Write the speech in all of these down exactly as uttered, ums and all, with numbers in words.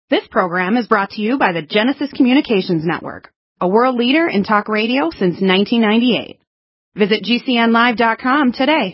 This program is brought to you by the Genesis Communications Network, a world leader in talk radio since nineteen ninety-eight. Visit G C N live dot com today.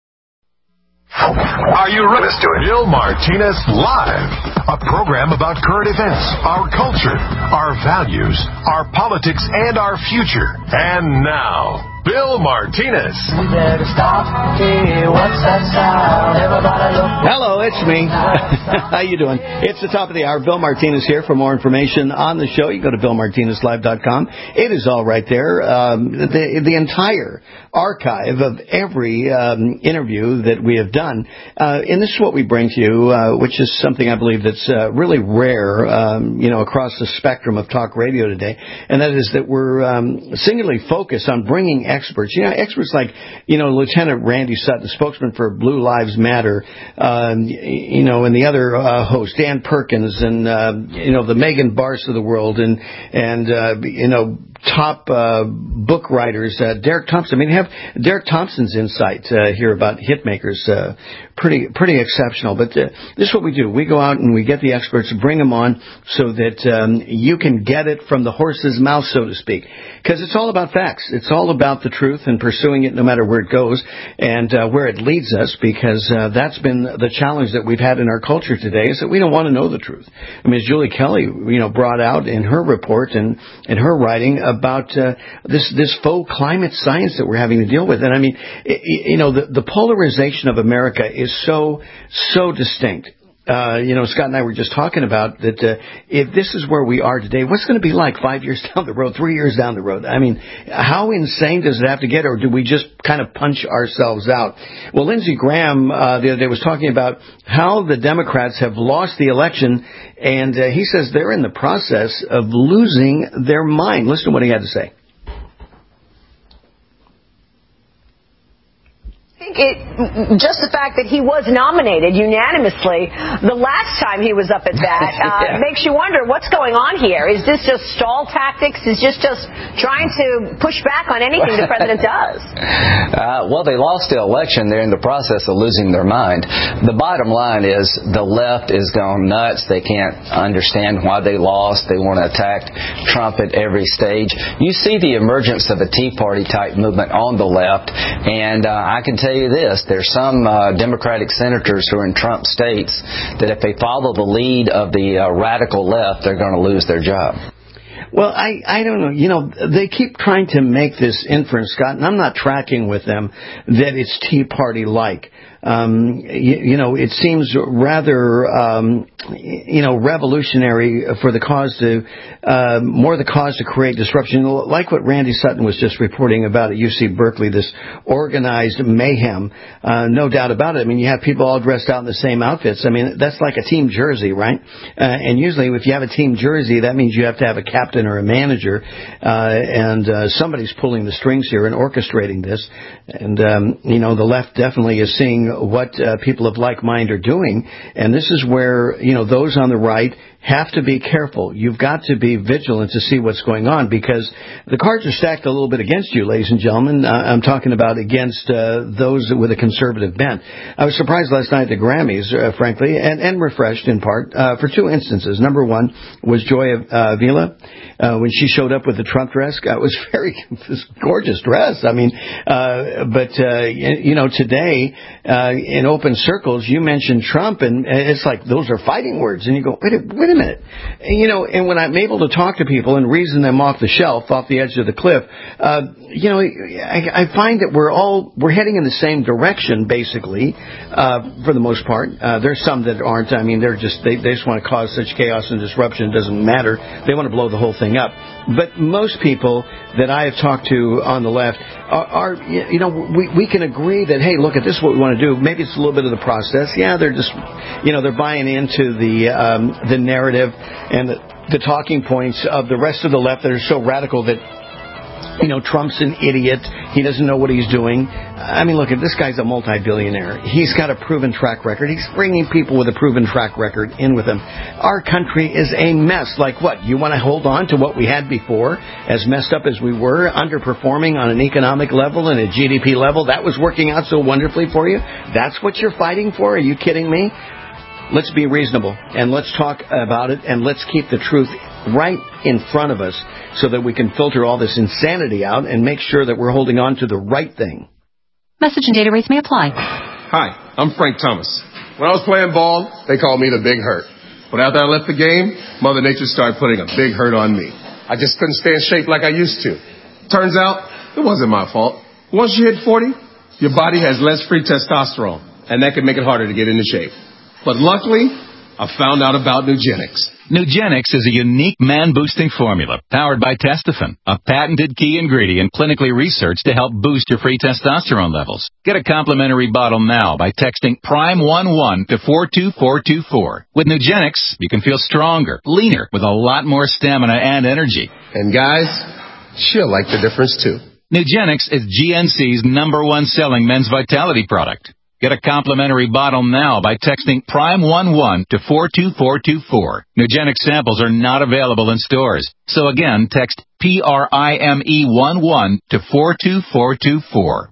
Are you ready to it? Bill Martinez Live, a program about current events, our culture, our values, our politics, and our future. And now, Bill Martinez. We better stop. Hey, what's that sound? Everybody look. Hello, it's me. How you doing? It's the top of the hour. Bill Martinez here. For more information on the show, you go to Bill Martinez Live dot com. It is all right there. Um, the, the entire archive of every um, interview that we have done. Uh, and this is what we bring to you, uh, which is something I believe that's uh, really rare, um, you know, across the spectrum of talk radio today. And that is that we're um, singularly focused on bringing experts. You know, experts like, you know, Lieutenant Randy Sutton, spokesman for Blue Lives Matter, um, you know, and the other uh, host, Dan Perkins, and, uh, you know, the Megan Barrs of the world, and, and uh, you know, top uh, book writers, uh, Derek Thompson. I mean, you have Derek Thompson's insight uh, here about hitmakers, uh, pretty pretty exceptional. But uh, this is what we do. We go out and we get the experts, bring them on so that um, you can get it from the horse's mouth, so to speak. Because it's all about facts. It's all about the truth and pursuing it no matter where it goes and uh, where it leads us, because uh, that's been the challenge that we've had in our culture today, is that we don't want to know the truth. I mean, as Julie Kelly, you know, brought out in her report and in her writing about uh, this this faux climate science that we're having to deal with. And I mean, it, you know, the, the polarization of America is so, so distinct. Uh, you know, Scott and I were just talking about that uh, if this is where we are today, what's going to be like five years down the road, three years down the road? I mean, how insane does it have to get, or do we just kind of punch ourselves out? Well, Lindsey Graham uh, the other day was talking about how the Democrats have lost the election, and uh, he says they're in the process of losing their mind. Listen to what he had to say. It, just the fact that he was nominated unanimously the last time he was up at that uh, yeah. makes you wonder what's going on here. Is this just stall tactics? Is this just trying to push back on anything the president does? Uh, well, they lost the election. They're in the process of losing their mind. The bottom line is the left is gone nuts. They can't understand why they lost. They want to attack Trump at every stage. You see the emergence of a Tea Party type movement on the left, and uh, I can tell you this, there's some uh, Democratic senators who are in Trump states that if they follow the lead of the uh, radical left, they're going to lose their job. Well, I, I don't know. You know, they keep trying to make this inference, Scott, and I'm not tracking with them that it's Tea Party-like. Um, you, you know, it seems rather, um, you know, revolutionary for the cause to, uh, more the cause to create disruption. Like what Randy Sutton was just reporting about at U C Berkeley, this organized mayhem, uh, no doubt about it. I mean, you have people all dressed out in the same outfits. I mean, that's like a team jersey, right? Uh, and usually if you have a team jersey, that means you have to have a captain or a manager, uh, and uh, somebody's pulling the strings here and orchestrating this. And, um, you know, the left definitely is seeing what uh, people of like mind are doing, and this is where, you know, those on the right have to be careful. You've got to be vigilant to see what's going on, because the cards are stacked a little bit against you, ladies and gentlemen. Uh, I'm talking about against uh, those with a conservative bent. I was surprised last night at the Grammys, uh, frankly, and, and refreshed in part uh, for two instances. Number one was Joy uh, Vila. Uh, when she showed up with the Trump dress. It was very this gorgeous dress. I mean, uh, but, uh, you know, today, uh, in open circles, you mentioned Trump, and it's like those are fighting words. And you go, wait a, wait a minute. And, you know, and when I'm able to talk to people and reason them off the shelf, off the edge of the cliff, uh, you know, I, I find that we're all, we're heading in the same direction, basically, uh, for the most part. Uh, there's some that aren't. I mean, they're just, they, they just want to cause such chaos and disruption. It doesn't matter. They want to blow the whole thing up. But most people that I have talked to on the left are, are you know, we, we can agree that, hey, look, at this is what we want to do. Maybe it's a little bit of the process. Yeah, they're just, you know, they're buying into the um, the narrative and the, the talking points of the rest of the left that are so radical that, you know, Trump's an idiot. He doesn't know what he's doing. I mean, look, this guy's a multi-billionaire. He's got a proven track record. He's bringing people with a proven track record in with him. Our country is a mess. Like what? You want to hold on to what we had before, as messed up as we were, underperforming on an economic level and a G D P level? That was working out so wonderfully for you? That's what you're fighting for? Are you kidding me? let's be reasonable, and let's talk about it, and let's keep the truth right in front of us so that we can filter all this insanity out and make sure that we're holding on to the right thing. Message and data rates may apply. Hi, I'm Frank Thomas. When I was playing ball, they called me the Big Hurt. But after I left the game, Mother Nature started putting a big hurt on me. I just couldn't stay in shape like I used to. Turns out, it wasn't my fault. Once you hit forty, your body has less free testosterone, and that can make it harder to get into shape. But luckily, I found out about Nugenics. Nugenics is a unique man-boosting formula powered by Testofen, a patented key ingredient clinically researched to help boost your free testosterone levels. Get a complimentary bottle now by texting prime one one to four two four two four. With Nugenics, you can feel stronger, leaner, with a lot more stamina and energy. And guys, she'll like the difference too. Nugenics is G N C's number one selling men's vitality product. Get a complimentary bottle now by texting prime one one to four two four two four. Nugenics samples are not available in stores. So again, text P R I M E one one to four two four two four.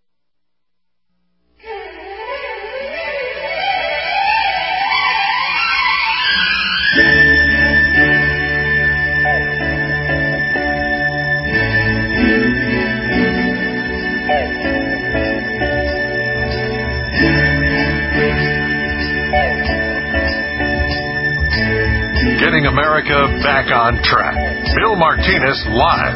Getting America back on track. Bill Martinez Live.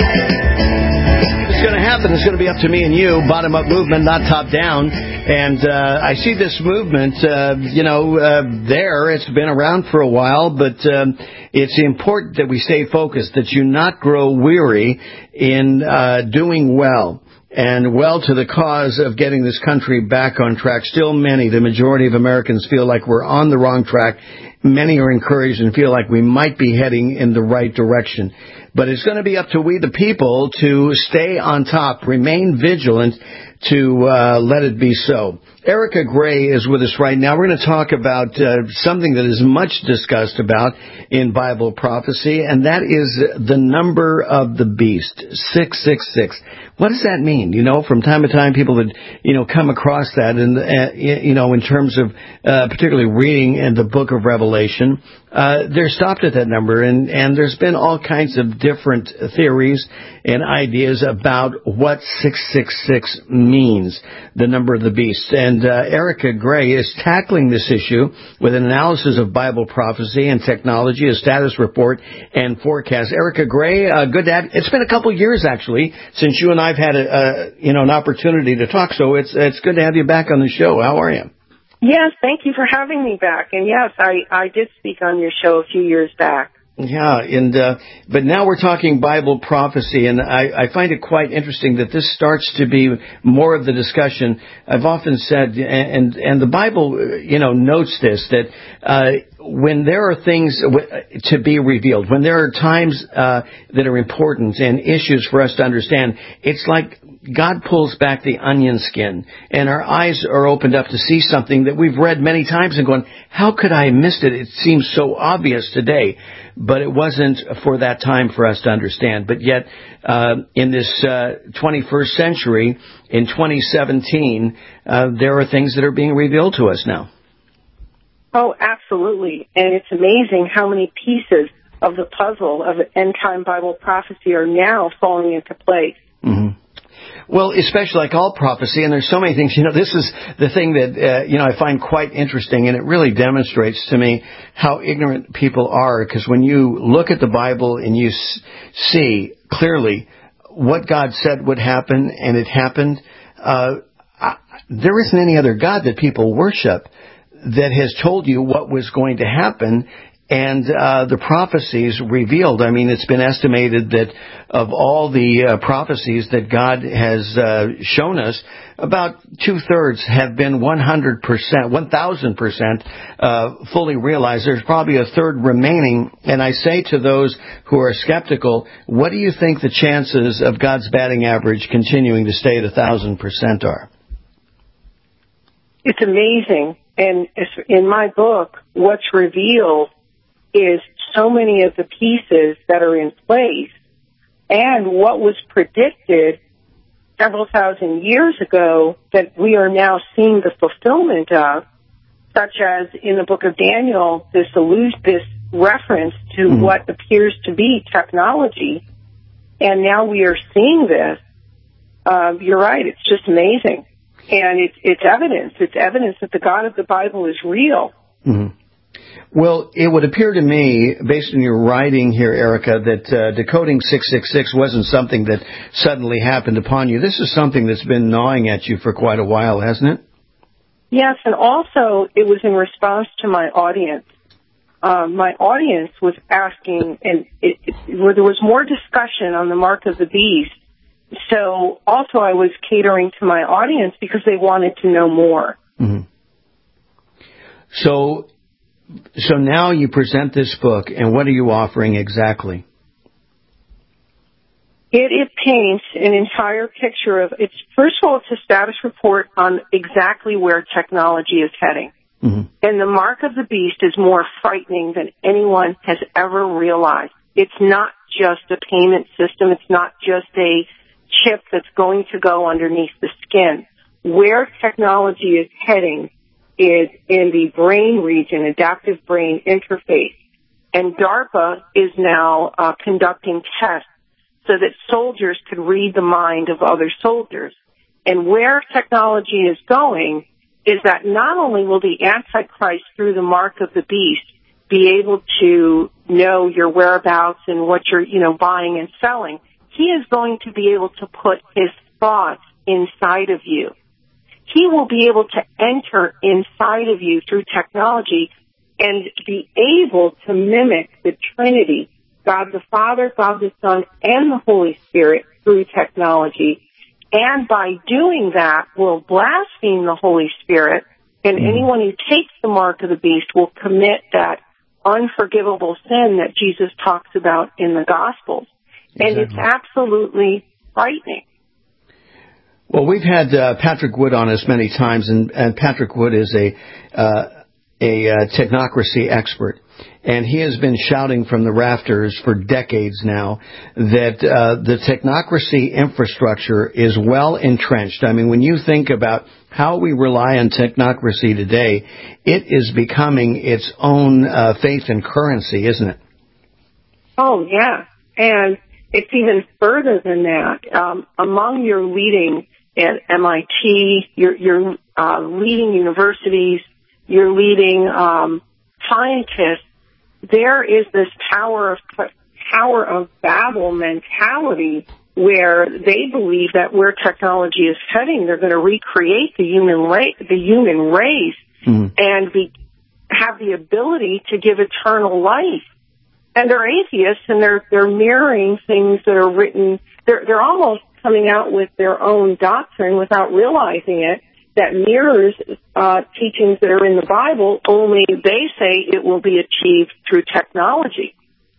It's going to happen. It's going to be up to me and you. Bottom-up movement, not top-down. And uh, I see this movement, uh, you know, uh, there. It's been around for a while, but um, it's important that we stay focused, that you not grow weary in uh, doing well. And well to the cause of getting this country back on track. Still many, the majority of Americans feel like we're on the wrong track. Many are encouraged and feel like we might be heading in the right direction. But it's going to be up to we the people to stay on top, remain vigilant, to uh, let it be so. Erica Gray is with us right now. We're going to talk about uh, something that is much discussed about in Bible prophecy, and that is the number of the beast, six six six. What does that mean? You know, from time to time, people would, you know, come across that, and uh, you know, in terms of uh, particularly reading in the Book of Revelation, uh, they're stopped at that number, and and there's been all kinds of different theories and ideas about what six six six means, the number of the beast. And uh, Erica Gray is tackling this issue with an analysis of Bible prophecy and technology, a status report and forecast. Erica Gray, uh, good to have. It's been a couple years actually since you and I've had a, a you know an opportunity to talk. So it's it's good to have you back on the show. How are you? Yes, thank you for having me back. And yes, I I did speak on your show a few years back. Yeah, and uh, but now we're talking Bible prophecy, and I, I find it quite interesting that this starts to be more of the discussion. I've often said, and and the Bible, you know, notes this, that uh, when there are things to be revealed, when there are times uh, that are important and issues for us to understand, it's like God pulls back the onion skin, and our eyes are opened up to see something that we've read many times and going, how could I have missed it? It seems so obvious today. But it wasn't for that time for us to understand. But yet, uh, in this uh, twenty-first century, in twenty seventeen, uh, there are things that are being revealed to us now. Oh, absolutely. And it's amazing how many pieces of the puzzle of end-time Bible prophecy are now falling into place. Mm-hmm. Well, especially like all prophecy, and there's so many things. You know, this is the thing that, uh, you know, I find quite interesting, and it really demonstrates to me how ignorant people are, because when you look at the Bible and you s- see clearly what God said would happen, and it happened, uh, I, there isn't any other God that people worship that has told you what was going to happen. And uh, the prophecies revealed, I mean, it's been estimated that of all the uh, prophecies that God has uh, shown us, about two-thirds have been one hundred percent, one thousand percent uh, fully realized. There's probably a third remaining. And I say to those who are skeptical, what do you think the chances of God's batting average continuing to stay at one thousand percent are? It's amazing. And in my book, what's revealed is so many of the pieces that are in place, and what was predicted several thousand years ago that we are now seeing the fulfillment of. such as in the book of Daniel, this allusion, this reference to mm-hmm. what appears to be technology, and now we are seeing this. Uh, you're right; it's just amazing, and it's it's evidence. It's evidence that the God of the Bible is real. Mm-hmm. Well, it would appear to me, based on your writing here, Erica, that uh, decoding six six six wasn't something that suddenly happened upon you. This is something that's been gnawing at you for quite a while, hasn't it? Yes, and also it was in response to my audience. Uh, my audience was asking, and it, it, where there was more discussion on the mark of the beast. So also I was catering to my audience because they wanted to know more. Mm-hmm. So, so now you present this book, and what are you offering exactly? It, it paints an entire picture of, it's, first of all, it's a status report on exactly where technology is heading. Mm-hmm. And the mark of the beast is more frightening than anyone has ever realized. It's not just a payment system. It's not just a chip that's going to go underneath the skin. Where technology is heading is in the brain region, adaptive brain interface. And DARPA is now uh, conducting tests so that soldiers could read the mind of other soldiers. And where technology is going is that not only will the Antichrist, through the mark of the beast, be able to know your whereabouts and what you're, you know, buying and selling, he is going to be able to put his thoughts inside of you. He will be able to enter inside of you through technology and be able to mimic the Trinity, God the Father, God the Son, and the Holy Spirit through technology. And by doing that, will blaspheme the Holy Spirit, and anyone who takes the mark of the beast will commit that unforgivable sin that Jesus talks about in the Gospels. Exactly. And it's absolutely frightening. Well, we've had uh, Patrick Wood on us many times, and, and Patrick Wood is a uh, a uh, technocracy expert, and he has been shouting from the rafters for decades now that uh, the technocracy infrastructure is well entrenched. I mean, when you think about how we rely on technocracy today, it is becoming its own uh, faith and currency, isn't it? Oh, yeah. And it's even further than that. Um, among your leading at M I T, your, your uh, leading universities, your leading um, scientists, there is this Tower of Tower of Babel mentality where they believe that where technology is heading, they're going to recreate the human ra- the human race mm. and be, have the ability to give eternal life. And they're atheists, and they're they're mirroring things that are written. They're they're almost coming out with their own doctrine without realizing it, that mirrors uh, teachings that are in the Bible, only they say it will be achieved through technology.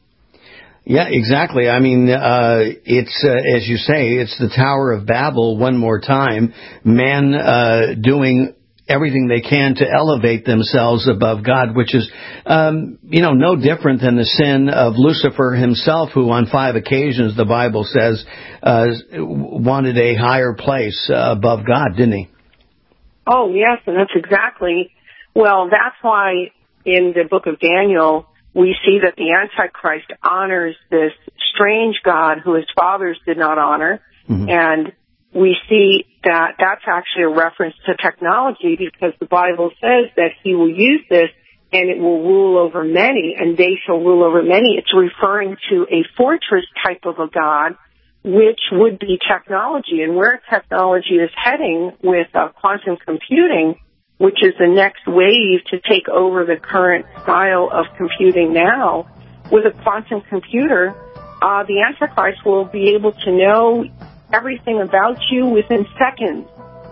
Yeah, exactly. I mean, uh, it's, uh, as you say, it's the Tower of Babel one more time. Man uh, doing everything they can to elevate themselves above God, which is, um, you know, no different than the sin of Lucifer himself, who on five occasions, the Bible says, uh, wanted a higher place uh, above God, didn't he? Oh, yes, and that's exactly, well, that's why in the book of Daniel, we see that the Antichrist honors this strange God who his fathers did not honor, mm-hmm. and we see that that's actually a reference to technology, because the Bible says that he will use this and it will rule over many, and they shall rule over many. It's referring to a fortress type of a God, which would be technology. And where technology is heading with uh, quantum computing, which is the next wave to take over the current style of computing now, with a quantum computer, uh, the Antichrist will be able to know everything about you within seconds.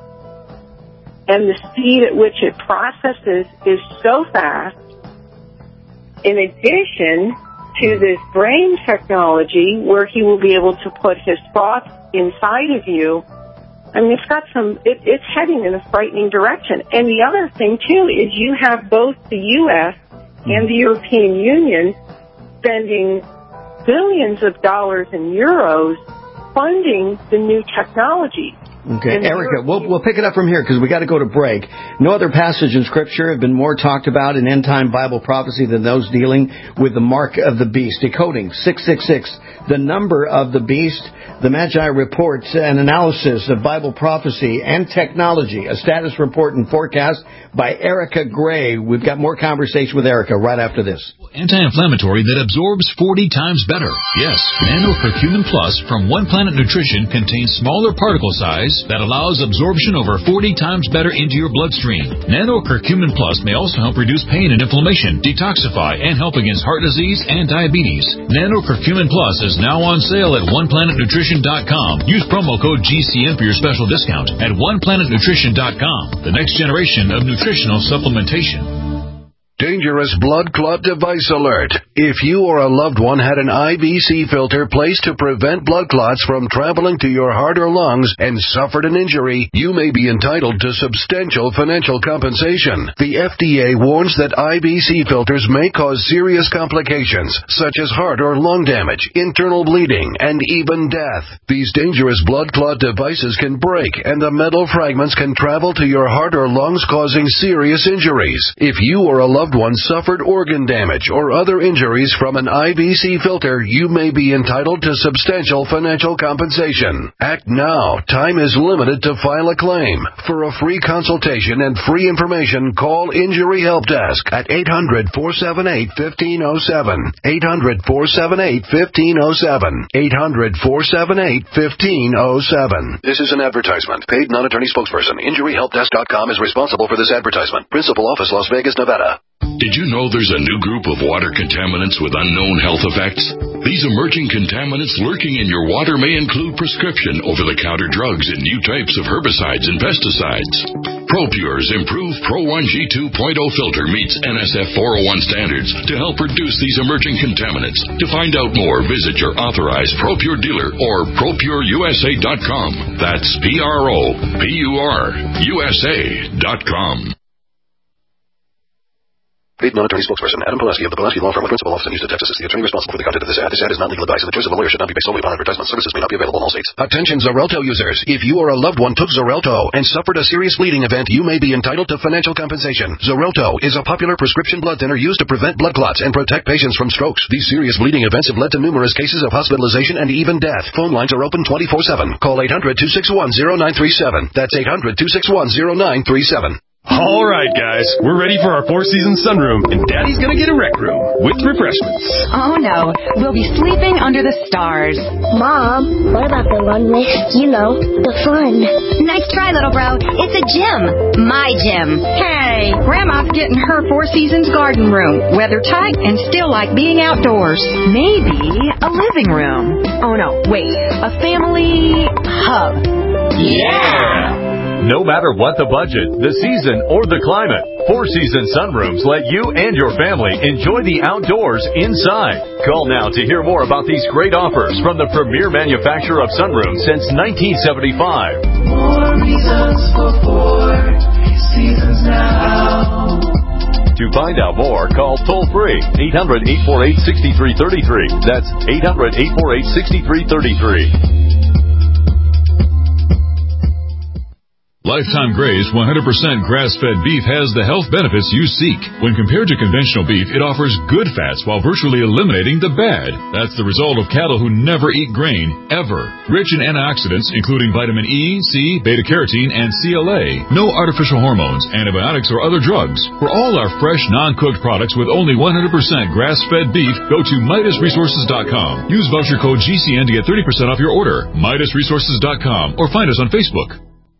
And the speed at which it processes is so fast. In addition to this brain technology, where he will be able to put his thoughts inside of you, I mean, it's got some, it, it's heading in a frightening direction. And the other thing, too, is you have both the U S and the European Union spending billions of dollars and euros funding the new technology. Okay, Erica, we'll, we'll pick it up from here because we got to go to break. No other passage in Scripture have been more talked about in end-time Bible prophecy than those dealing with the mark of the beast. Decoding six six six, the number of the beast, the Magi reports, an analysis of Bible prophecy and technology, a status report and forecast by Erica Gray. We've got more conversation with Erica right after this. Anti-inflammatory that absorbs forty times better. Yes, Nano Curcumin Plus from One Planet Nutrition contains smaller particle size that allows absorption over forty times better into your bloodstream. Nano Curcumin Plus may also help reduce pain and inflammation, detoxify, and help against heart disease and diabetes. Nano Curcumin Plus is now on sale at one planet nutrition dot com. Use promo code G C N for your special discount at one planet nutrition dot com. The next generation of nutritional supplementation. Dangerous blood clot device alert. If you or a loved one had an I V C filter placed to prevent blood clots from traveling to your heart or lungs and suffered an injury, you may be entitled to substantial financial compensation. The F D A warns that I V C filters may cause serious complications, such as heart or lung damage, internal bleeding, and even death. These dangerous blood clot devices can break, and the metal fragments can travel to your heart or lungs, causing serious injuries. If you or a loved one suffered organ damage or other injuries from an I V C filter, you may be entitled to substantial financial compensation. Act now. Time is limited to file a claim. For a free consultation and free information, call Injury Help Desk at eight hundred, four seven eight, one five zero seven. eight hundred, four seven eight, one five zero seven. eight hundred, four seven eight, one five zero seven. This is an advertisement. Paid non-attorney spokesperson. Injury Help Desk dot com is responsible for this advertisement. Principal office, Las Vegas, Nevada. Did you know there's a new group of water contaminants with unknown health effects? These emerging contaminants lurking in your water may include prescription over-the-counter drugs and new types of herbicides and pesticides. ProPure's improved Pro one G two point oh filter meets N S F four oh one standards to help reduce these emerging contaminants. To find out more, visit your authorized ProPure dealer or pro pure U S A dot com. That's P R O P U R U S A dot com. Paid non-attorney spokesperson Adam Pulaski of the Pulaski Law Firm, principal office in Houston, Texas, is the attorney responsible for the content of this ad. This ad is not legal advice, and the choice of a lawyer should not be based solely upon advertisement. Services may not be available in all states. Attention Xarelto users. If you or a loved one took Xarelto and suffered a serious bleeding event, you may be entitled to financial compensation. Xarelto is a popular prescription blood thinner used to prevent blood clots and protect patients from strokes. These serious bleeding events have led to numerous cases of hospitalization and even death. Phone lines are open twenty-four seven. Call eight hundred, two six one, zero nine three seven. That's eight hundred, two six one, zero nine three seven. All right, guys, we're ready for our four-season sunroom, and Daddy's gonna get a rec room with refreshments. Oh, no. We'll be sleeping under the stars. Mom, what about the one with, you know, the fun? Nice try, little bro. It's a gym. My gym. Hey, Grandma's getting her Four Seasons garden room. Weather tight and still like being outdoors. Maybe a living room. Oh, no, wait. A family hub. Yeah! No matter what the budget, the season, or the climate, Four Seasons Sunrooms let you and your family enjoy the outdoors inside. Call now to hear more about these great offers from the premier manufacturer of sunrooms since nineteen seventy-five. More reasons for Four Seasons now. To find out more, call toll-free eight hundred, eight four eight, six three three three. That's eight hundred, eight four eight, six three three three. Lifetime Graze one hundred percent grass-fed beef has the health benefits you seek. When compared to conventional beef, it offers good fats while virtually eliminating the bad. That's the result of cattle who never eat grain, ever. Rich in antioxidants, including vitamin E, C, beta-carotene, and C L A. No artificial hormones, antibiotics, or other drugs. For all our fresh, non-cooked products with only one hundred percent grass-fed beef, go to Midas Resources dot com. Use voucher code G C N to get thirty percent off your order. Midas Resources dot com or find us on Facebook.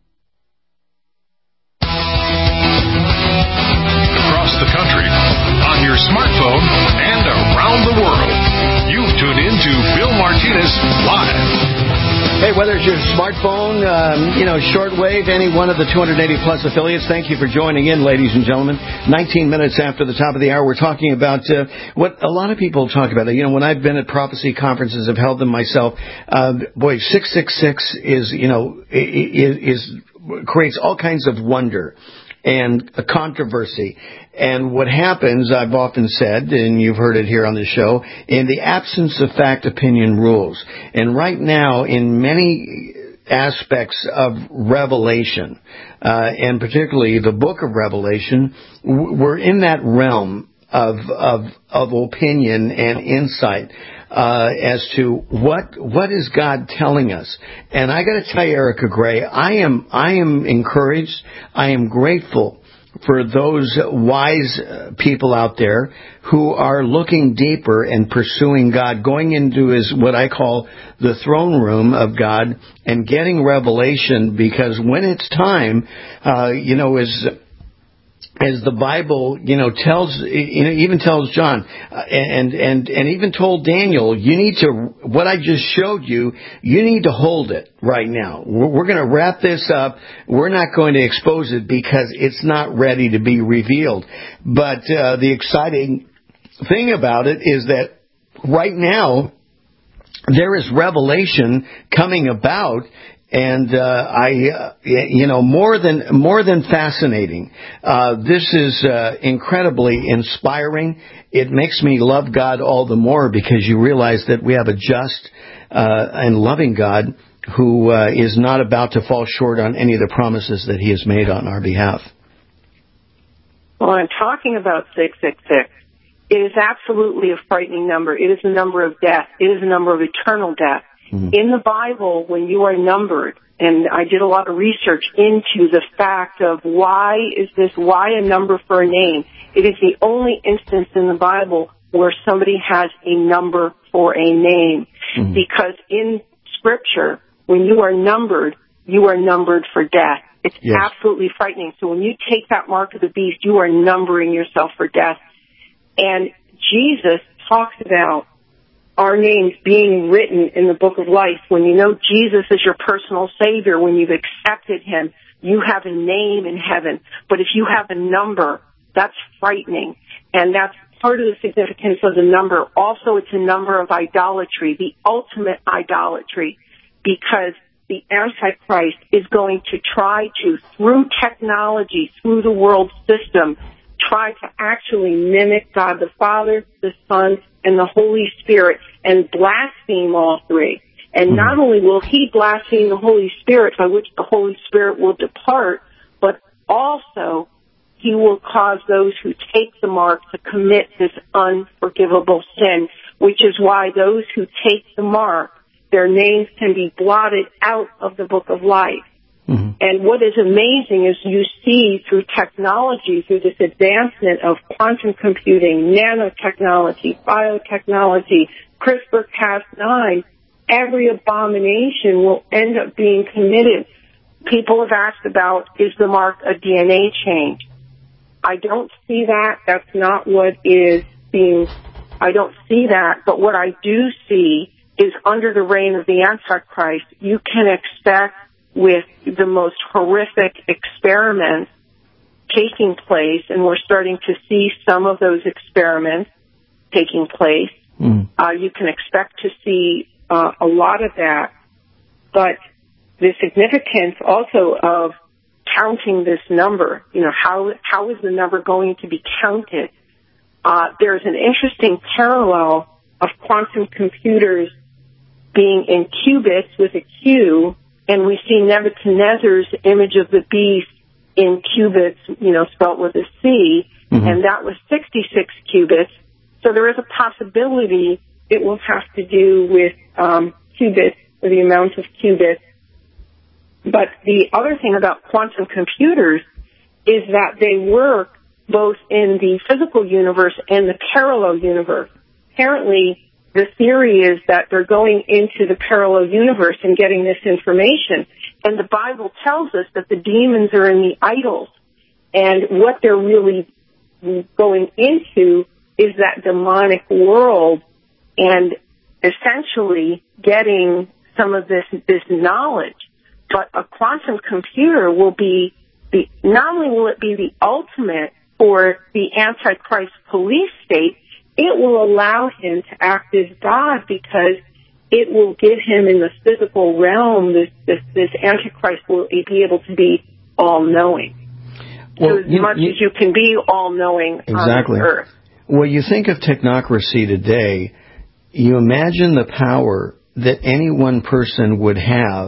The country, on your smartphone, and around the world. You've tuned in to Bill Martinez Live. Hey, whether it's your smartphone, um, you know, shortwave, any one of the two hundred eighty plus affiliates, thank you for joining in, ladies and gentlemen. nineteen minutes after the top of the hour, we're talking about uh, what a lot of people talk about. You know, when I've been at prophecy conferences, I've held them myself. Uh, boy, six six six is, you know, is, is creates all kinds of wonder and a controversy. And what happens, I've often said, and you've heard it here on the show, in the absence of fact, opinion rules. And right now, in many aspects of Revelation, uh, and particularly the book of Revelation, we're in that realm of of, of opinion and insight uh, as to what what is God telling us. And I got to tell you, Erica Gray, I am I am encouraged. I am grateful for those wise people out there who are looking deeper and pursuing God, going into his, what I call the throne room of God, and getting revelation, because when it's time, uh, you know, as as the Bible, you know, tells, you know, even tells John, uh, and and and even told Daniel, you need to, what I just showed you, you need to hold it right now. We're, we're going to wrap this up. We're not going to expose it because it's not ready to be revealed. But uh, the exciting thing about it is that right now there is revelation coming about. And uh, I, uh, you know, more than more than fascinating. Uh, this is uh, incredibly inspiring. It makes me love God all the more because you realize that we have a just uh, and loving God who uh, is not about to fall short on any of the promises that He has made on our behalf. Well, I'm talking about six six six. It is absolutely a frightening number. It is a number of death. It is a number of eternal death. Mm-hmm. In the Bible, when you are numbered, and I did a lot of research into the fact of why is this, why a number for a name? It is the only instance in the Bible where somebody has a number for a name. Mm-hmm. Because in Scripture, when you are numbered, you are numbered for death. It's yes. absolutely frightening. So when you take that mark of the beast, you are numbering yourself for death. And Jesus talks about our names being written in the book of life. When you know Jesus is your personal Savior, when you've accepted Him, you have a name in heaven. But if you have a number, that's frightening. And that's part of the significance of the number. Also, it's a number of idolatry, the ultimate idolatry, because the Antichrist is going to try to, through technology, through the world system, try to actually mimic God the Father, the Son, and the Holy Spirit, and blaspheme all three. And not only will he blaspheme the Holy Spirit, by which the Holy Spirit will depart, but also he will cause those who take the mark to commit this unforgivable sin, which is why those who take the mark, their names can be blotted out of the book of life. Mm-hmm. And what is amazing is you see through technology, through this advancement of quantum computing, nanotechnology, biotechnology, CRISPR Cas nine, every abomination will end up being committed. People have asked about, is the mark a D N A change? I don't see that. That's not what is being, I don't see that. But what I do see is under the reign of the Antichrist, you can expect with the most horrific experiments taking place, and we're starting to see some of those experiments taking place. Mm. Uh, you can expect to see uh, a lot of that, but the significance also of counting this number, you know, how how is the number going to be counted? Uh, there's an interesting parallel of quantum computers being in qubits with a Q, and we see Nebuchadnezzar's image of the beast in qubits, you know, spelt with a C, mm-hmm. and that was sixty-six qubits. So there is a possibility it will have to do with um, qubits, or the amount of qubits. But the other thing about quantum computers is that they work both in the physical universe and the parallel universe. Apparently, the theory is that they're going into the parallel universe and getting this information. And the Bible tells us that the demons are in the idols. And what they're really going into is that demonic world and essentially getting some of this, this knowledge. But a quantum computer will be the, not only will it be the ultimate for the Antichrist police state, it will allow him to act as God, because it will give him in the physical realm, this, this, this Antichrist will be able to be all-knowing. Well, so as you, much you, as you can be all-knowing exactly. on earth. Well, you think of technocracy today, you imagine the power that any one person would have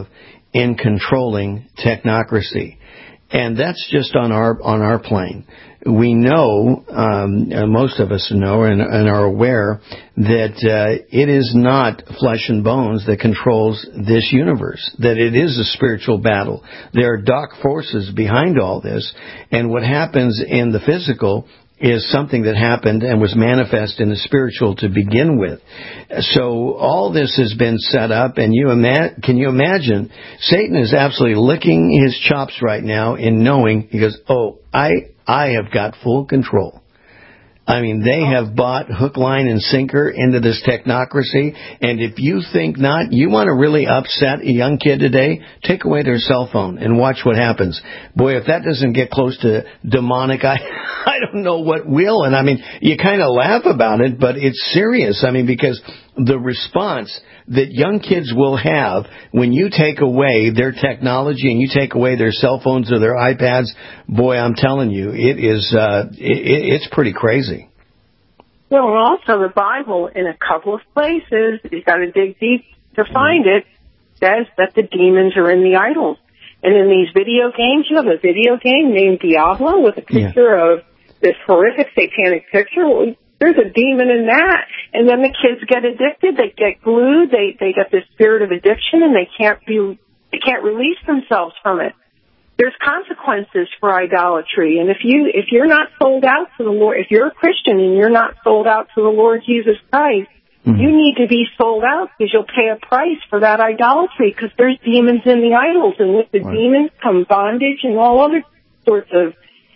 in controlling technocracy. And that's just on our on our plane. We know, um, uh, most of us know and, and are aware that uh, it is not flesh and bones that controls this universe, that it is a spiritual battle. There are dark forces behind all this, and what happens in the physical is something that happened and was manifest in the spiritual to begin with. So all this has been set up, and you ima- can you imagine, Satan is absolutely licking his chops right now in knowing, he goes, oh, I, I have got full control. I mean, they have bought hook, line, and sinker into this technocracy, and if you think not, you want to really upset a young kid today, take away their cell phone and watch what happens. Boy, if that doesn't get close to demonic, I, I don't know what will. And I mean, you kind of laugh about it, but it's serious. I mean, because the response that young kids will have when you take away their technology and you take away their cell phones or their iPads, boy, I'm telling you, it is, uh, it, it's pretty crazy. Well, and also the Bible, in a couple of places, you've got to dig deep to find it, says that the demons are in the idols. And in these video games, you have a video game named Diablo with a picture yeah. of this horrific satanic picture. Well, there's a demon in that. And then the kids get addicted, they get glued, they, they get this spirit of addiction, and they can't be, they can't release themselves from it. There's consequences for idolatry. And if you, if you're not sold out to the Lord, if you're a Christian and you're not sold out to the Lord Jesus Christ, mm-hmm. you need to be sold out because you'll pay a price for that idolatry, because there's demons in the idols, and with the right. demons come bondage and all other sorts of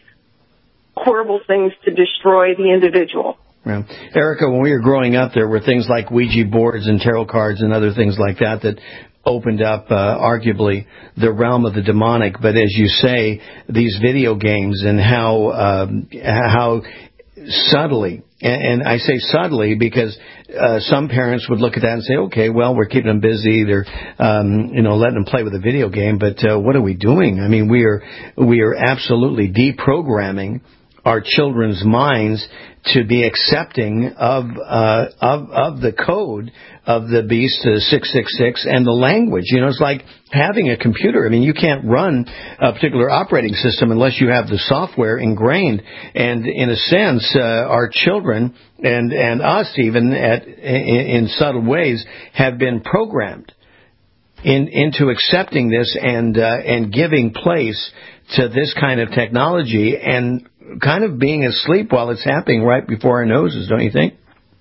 horrible things to destroy the individual. Yeah. Erica, when we were growing up, there were things like Ouija boards and tarot cards and other things like that that opened up, uh, arguably, the realm of the demonic. But as you say, these video games and how um, how subtly, and, and I say subtly because uh, some parents would look at that and say, okay, well, we're keeping them busy. They're, um, you know, letting them play with a video game. But uh, what are we doing? I mean, we are we are absolutely deprogramming our children's minds to be accepting of uh, of of the code of the beast, uh, six six six, and the language. You know, it's like having a computer. I mean, you can't run a particular operating system unless you have the software ingrained. And in a sense, uh, our children and and us even at in, in subtle ways have been programmed in into accepting this and uh, and giving place to this kind of technology and kind of being asleep while it's happening right before our noses, don't you think?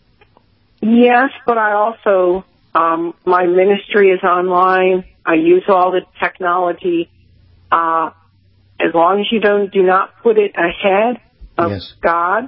Yes, but I also, um, my ministry is online. I use all the technology. Uh, as long as you don't, do not put it ahead of yes. God.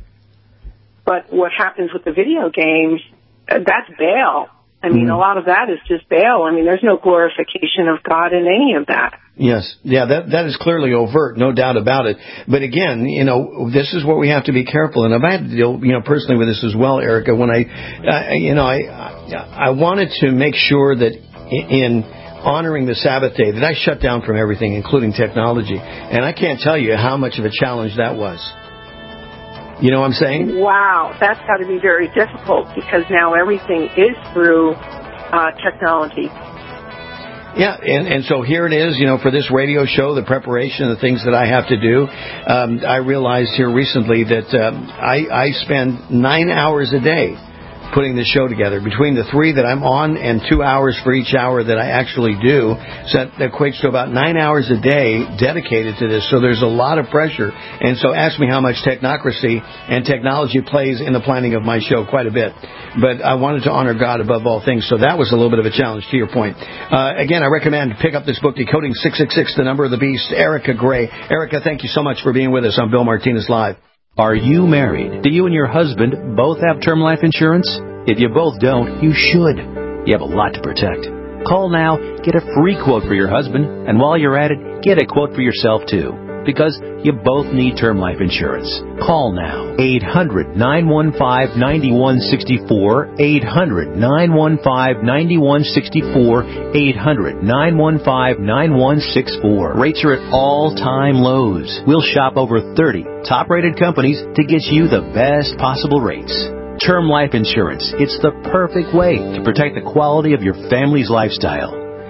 But what happens with the video games, uh, that's Baal. I mean, mm-hmm. a lot of that is just Baal. I mean, there's no glorification of God in any of that. Yes, yeah, that that is clearly overt, no doubt about it. But again, you know, this is what we have to be careful. And I've had to deal, you know, personally with this as well, Erica. When I, uh, you know, I I wanted to make sure that in honoring the Sabbath day that I shut down from everything, including technology. And I can't tell you how much of a challenge that was. You know what I'm saying? Wow, that's got to be very difficult because now everything is through uh, technology. Yeah, and, and so here it is, you know, for this radio show, the preparation, the things that I have to do. Um, I realized here recently that um, I, I spend nine hours a day putting the show together. Between the three that I'm on and two hours for each hour that I actually do, so that equates to about nine hours a day dedicated to this. So there's a lot of pressure. And so ask me how much technocracy and technology plays in the planning of my show, quite a bit. But I wanted to honor God above all things, so that was a little bit of a challenge to your point. Uh, again, I recommend pick up this book, Decoding six six six, The Number of the Beast, Erica Gray. Erica, thank you so much for being with us on Bill Martinez Live. Are you married? Do you and your husband both have term life insurance? If you both don't, you should. You have a lot to protect. Call now, get a free quote for your husband, and while you're at it, get a quote for yourself too. Because you both need term life insurance. Call now. eight hundred, nine one five, nine one six four. eight hundred, nine one five, nine one six four. eight hundred, nine one five, nine one six four. Rates are at all-time lows. We'll shop over thirty top-rated companies to get you the best possible rates. Term life insurance. It's the perfect way to protect the quality of your family's lifestyle.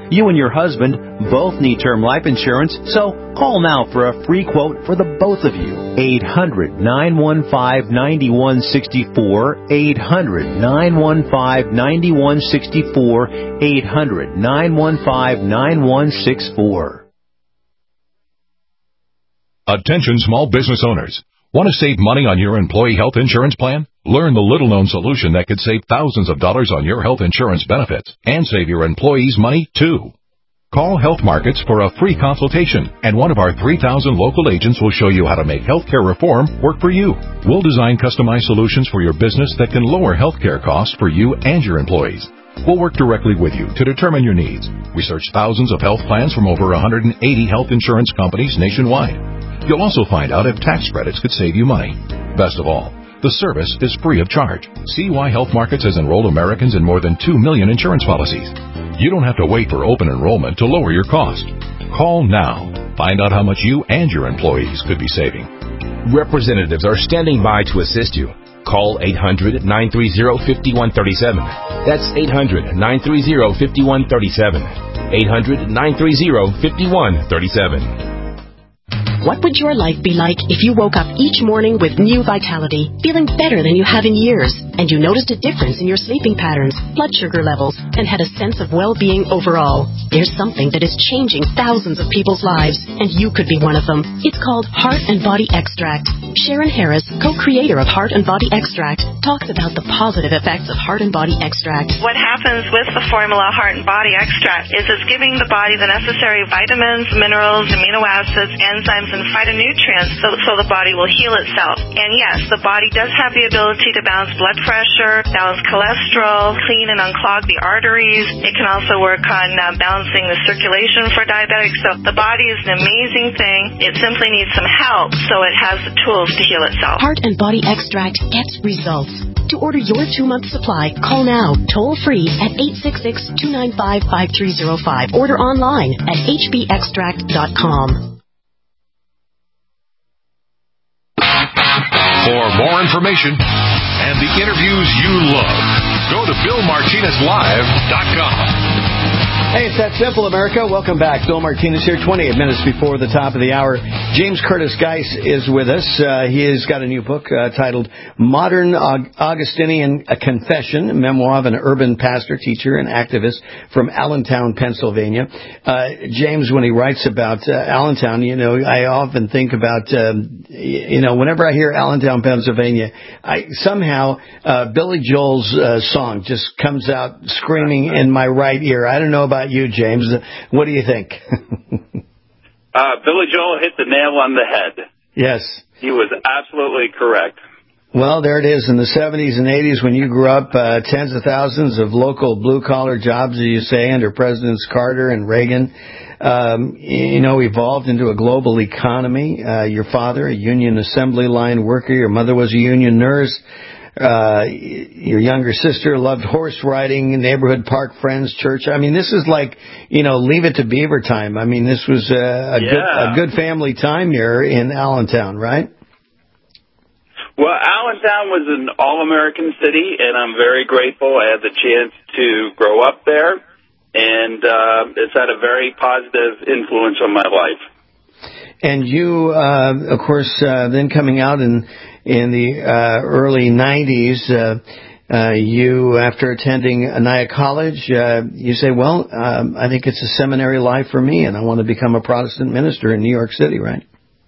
You and your husband both need term life insurance, so call now for a free quote for the both of you. eight hundred, nine one five, nine one six four, eight hundred, nine one five, nine one six four, eight hundred, nine one five, nine one six four. Attention small business owners. Want to save money on your employee health insurance plan? Learn the little-known solution that could save thousands of dollars on your health insurance benefits and save your employees money, too. Call Health Markets for a free consultation, and one of our three thousand local agents will show you how to make healthcare reform work for you. We'll design customized solutions for your business that can lower healthcare costs for you and your employees. We'll work directly with you to determine your needs. Research thousands of health plans from over one hundred eighty health insurance companies nationwide. You'll also find out if tax credits could save you money. Best of all, the service is free of charge. See why Health Markets has enrolled Americans in more than two million insurance policies. You don't have to wait for open enrollment to lower your cost. Call now. Find out how much you and your employees could be saving. Representatives are standing by to assist you. Call eight hundred, nine three zero, five one three seven. That's eight hundred, nine three zero, five one three seven. eight hundred, nine three zero, five one three seven. What would your life be like if you woke up each morning with new vitality, feeling better than you have in years, and you noticed a difference in your sleeping patterns, blood sugar levels, and had a sense of well-being overall? There's something that is changing thousands of people's lives, and you could be one of them. It's called Heart and Body Extract. Sharon Harris, co-creator of Heart and Body Extract, talks about the positive effects of Heart and Body Extract. What happens with the formula Heart and Body Extract is it's giving the body the necessary vitamins, minerals, amino acids, enzymes, and phytonutrients so, so the body will heal itself. And yes, the body does have the ability to balance blood pressure, balance cholesterol, clean and unclog the arteries. It can also work on uh, balancing the circulation for diabetics. So the body is an amazing thing. It simply needs some help so it has the tools to heal itself. Heart and Body Extract gets results. To order your two-month supply, call now, toll-free at eight six six, two nine five, five three zero five. Order online at h b extract dot com. For more information and the interviews you love, go to bill martinez live dot com. Hey, it's that simple, America. Welcome back. Bill Martinez here, twenty-eight minutes before the top of the hour. James Curtis Geis is with us. Uh, he has got a new book uh, titled Modern Augustinian a Confession, a memoir of an urban pastor, teacher, and activist from Allentown, Pennsylvania. Uh, James, when he writes about uh, Allentown, you know, I often think about, um, you know, whenever I hear Allentown, Pennsylvania, I somehow uh, Billy Joel's uh, song just comes out screaming in my right ear. I don't know about you, James. What do you think? uh, Billy Joel hit the nail on the head. Yes. He was absolutely correct. Well, there it is. In the seventies and eighties, when you grew up, uh, tens of thousands of local blue-collar jobs, as you say, under Presidents Carter and Reagan, um, you know, evolved into a global economy. Uh, your father, a union assembly line worker. Your mother was a union nurse. Uh, your younger sister loved horse riding, neighborhood park friends, church. I mean, this is like, you know, Leave It to Beaver time. I mean, this was a, a yeah. good, a good family time here in Allentown, right? Well, Allentown was an all-American city, and I'm very grateful I had the chance to grow up there, and uh, it's had a very positive influence on my life. And you, uh, of course, uh, then coming out in in the uh, early nineties, uh, uh, you, after attending Anaya College, uh, you say, well, um, I think it's a seminary life for me, and I want to become a Protestant minister in New York City, right?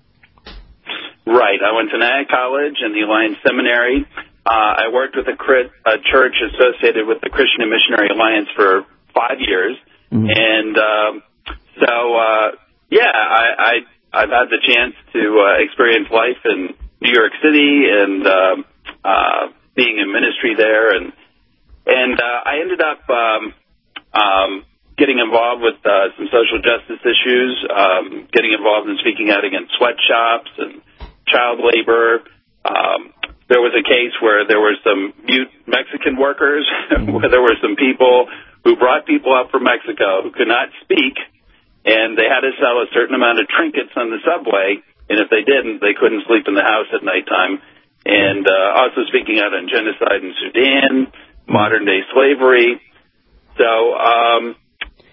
Right. I went to Anaya College and the Alliance Seminary. Uh, I worked with a, a church associated with the Christian and Missionary Alliance for five years. Mm-hmm. And um, so, uh, yeah, I, I, I've had the chance to uh, experience life in New York City and uh, uh, being in ministry there. And, and uh, I ended up um, um, getting involved with uh, some social justice issues, um, getting involved in speaking out against sweatshops and child labor. Um, there was a case where there were some mute Mexican workers, where there were some people who brought people up from Mexico who could not speak, and they had to sell a certain amount of trinkets on the subway, and if they didn't, they couldn't sleep in the house at nighttime. And uh, also speaking out on genocide in Sudan, modern-day slavery. So, um,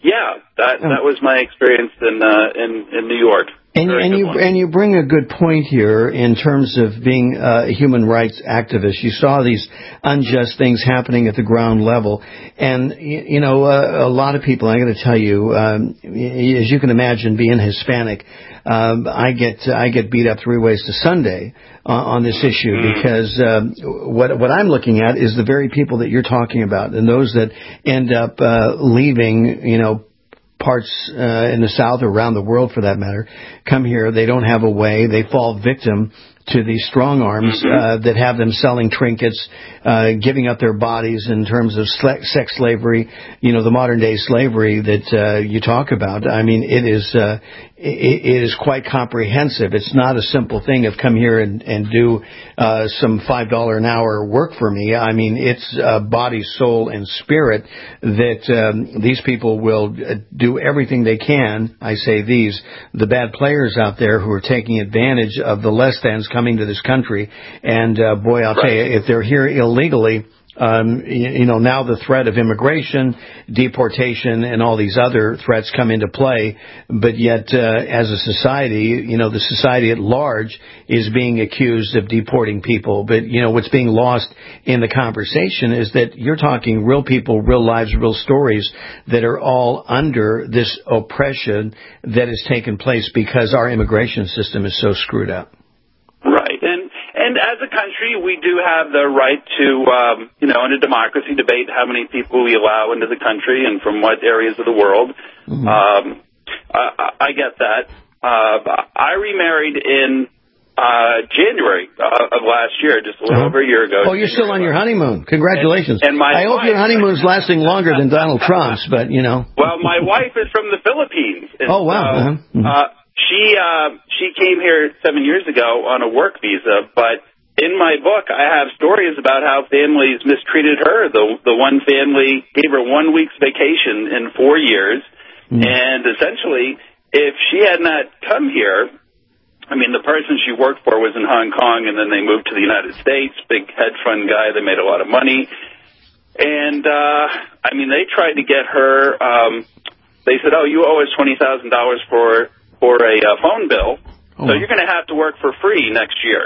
yeah, that that was my experience in uh, in in New York. And, and you one. and you bring a good point here in terms of being a human rights activist. You saw these unjust things happening at the ground level, and you, you know uh, a lot of people. I got to tell you, um, as you can imagine, being Hispanic, um, I get I get beat up three ways to Sunday uh, on this issue because um, what what I'm looking at is the very people that you're talking about, and those that end up uh, leaving, you know. parts uh, in the South or around the world, for that matter, come here. They don't have a way. They fall victim to these strong arms uh, that have them selling trinkets, uh, giving up their bodies in terms of sex slavery, you know, the modern day slavery that uh, you talk about. I mean, it is uh, it, it is quite comprehensive. It's not a simple thing of come here and, and do uh, some five dollars an hour work for me. I mean, it's uh, body, soul, and spirit that um, these people will do everything they can. I say these, the bad players out there who are taking advantage of the less thans coming to this country. And, uh, boy, I'll right. tell you, if they're here illegally, um, you, you know, now the threat of immigration, deportation, and all these other threats come into play. But yet, uh, as a society, you know, the society at large is being accused of deporting people. But, you know, what's being lost in the conversation is that you're talking real people, real lives, real stories that are all under this oppression that has taken place because our immigration system is so screwed up. Right. And and as a country, we do have the right to, um, you know, in a democracy, debate how many people we allow into the country and from what areas of the world. Mm-hmm. Um, I, I get that. Uh, I remarried in uh, January uh, of last year, just a little uh-huh. over a year ago. Oh, you're still on your honeymoon. Congratulations. And, and my I hope wife, your honeymoon's lasting longer than Donald Trump's, but, you know. Well, my wife is from the Philippines. Oh, wow. So, uh-huh. mm-hmm. uh, She uh, she came here seven years ago on a work visa, but in my book I have stories about how families mistreated her. The the one family gave her one week's vacation in four years, mm. and essentially, if she had not come here, I mean, the person she worked for was in Hong Kong, and then they moved to the United States. Big hedge fund guy, they made a lot of money, and uh, I mean, they tried to get her. Um, they said, "Oh, you owe us twenty thousand dollars for." for a uh, phone bill, oh. so you're going to have to work for free next year."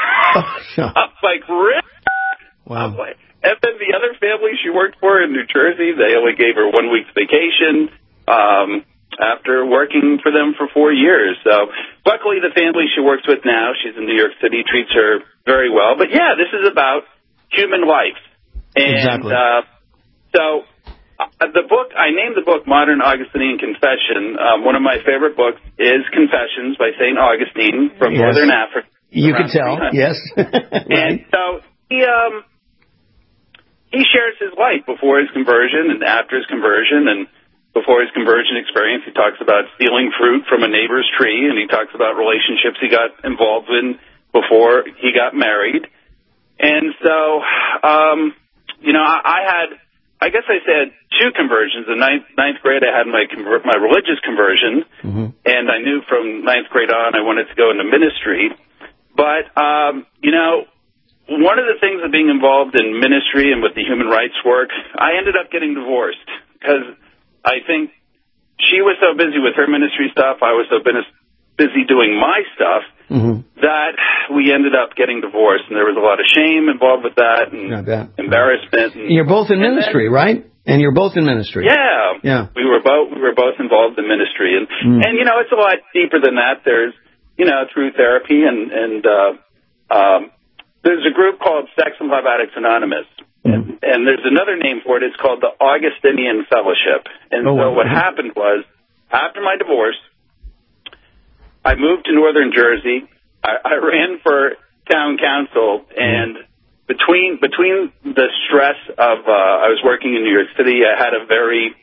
I'm like, really? Wow. Like, and then the other family she worked for in New Jersey, they only gave her one week's vacation um, after working for them for four years. So luckily the family she works with now, she's in New York City, treats her very well. But, yeah, this is about human life. And exactly. uh, so... Uh, the book, I named the book Modern Augustinian Confession. Um, one of my favorite books is Confessions by Saint Augustine from yes. Northern Africa. You can tell, yes. Right. And so he um, he shares his life before his conversion and after his conversion, and before his conversion experience. He talks about stealing fruit from a neighbor's tree, and he talks about relationships he got involved in before he got married. And so, um, you know, I, I had... I guess I said two conversions. In ninth, ninth grade, I had my conver- my religious conversion, mm-hmm. and I knew from ninth grade on I wanted to go into ministry. But, um, you know, one of the things of being involved in ministry and with the human rights work, I ended up getting divorced because I think she was so busy with her ministry stuff, I was so busy doing my stuff, mm-hmm. that we ended up getting divorced, and there was a lot of shame involved with that, and embarrassment. And, you're both in ministry, then, right? And you're both in ministry. Yeah, yeah. We were both we were both involved in ministry, and mm. and you know it's a lot deeper than that. There's you know through therapy and and uh, um, there's a group called Sex and Love Addicts Anonymous, mm. and, and there's another name for it. It's called the Augustinian Fellowship. And oh, so wow. what happened was after my divorce, I moved to northern Jersey. I, I ran for town council, and between between the stress of uh, I was working in New York City, I had a very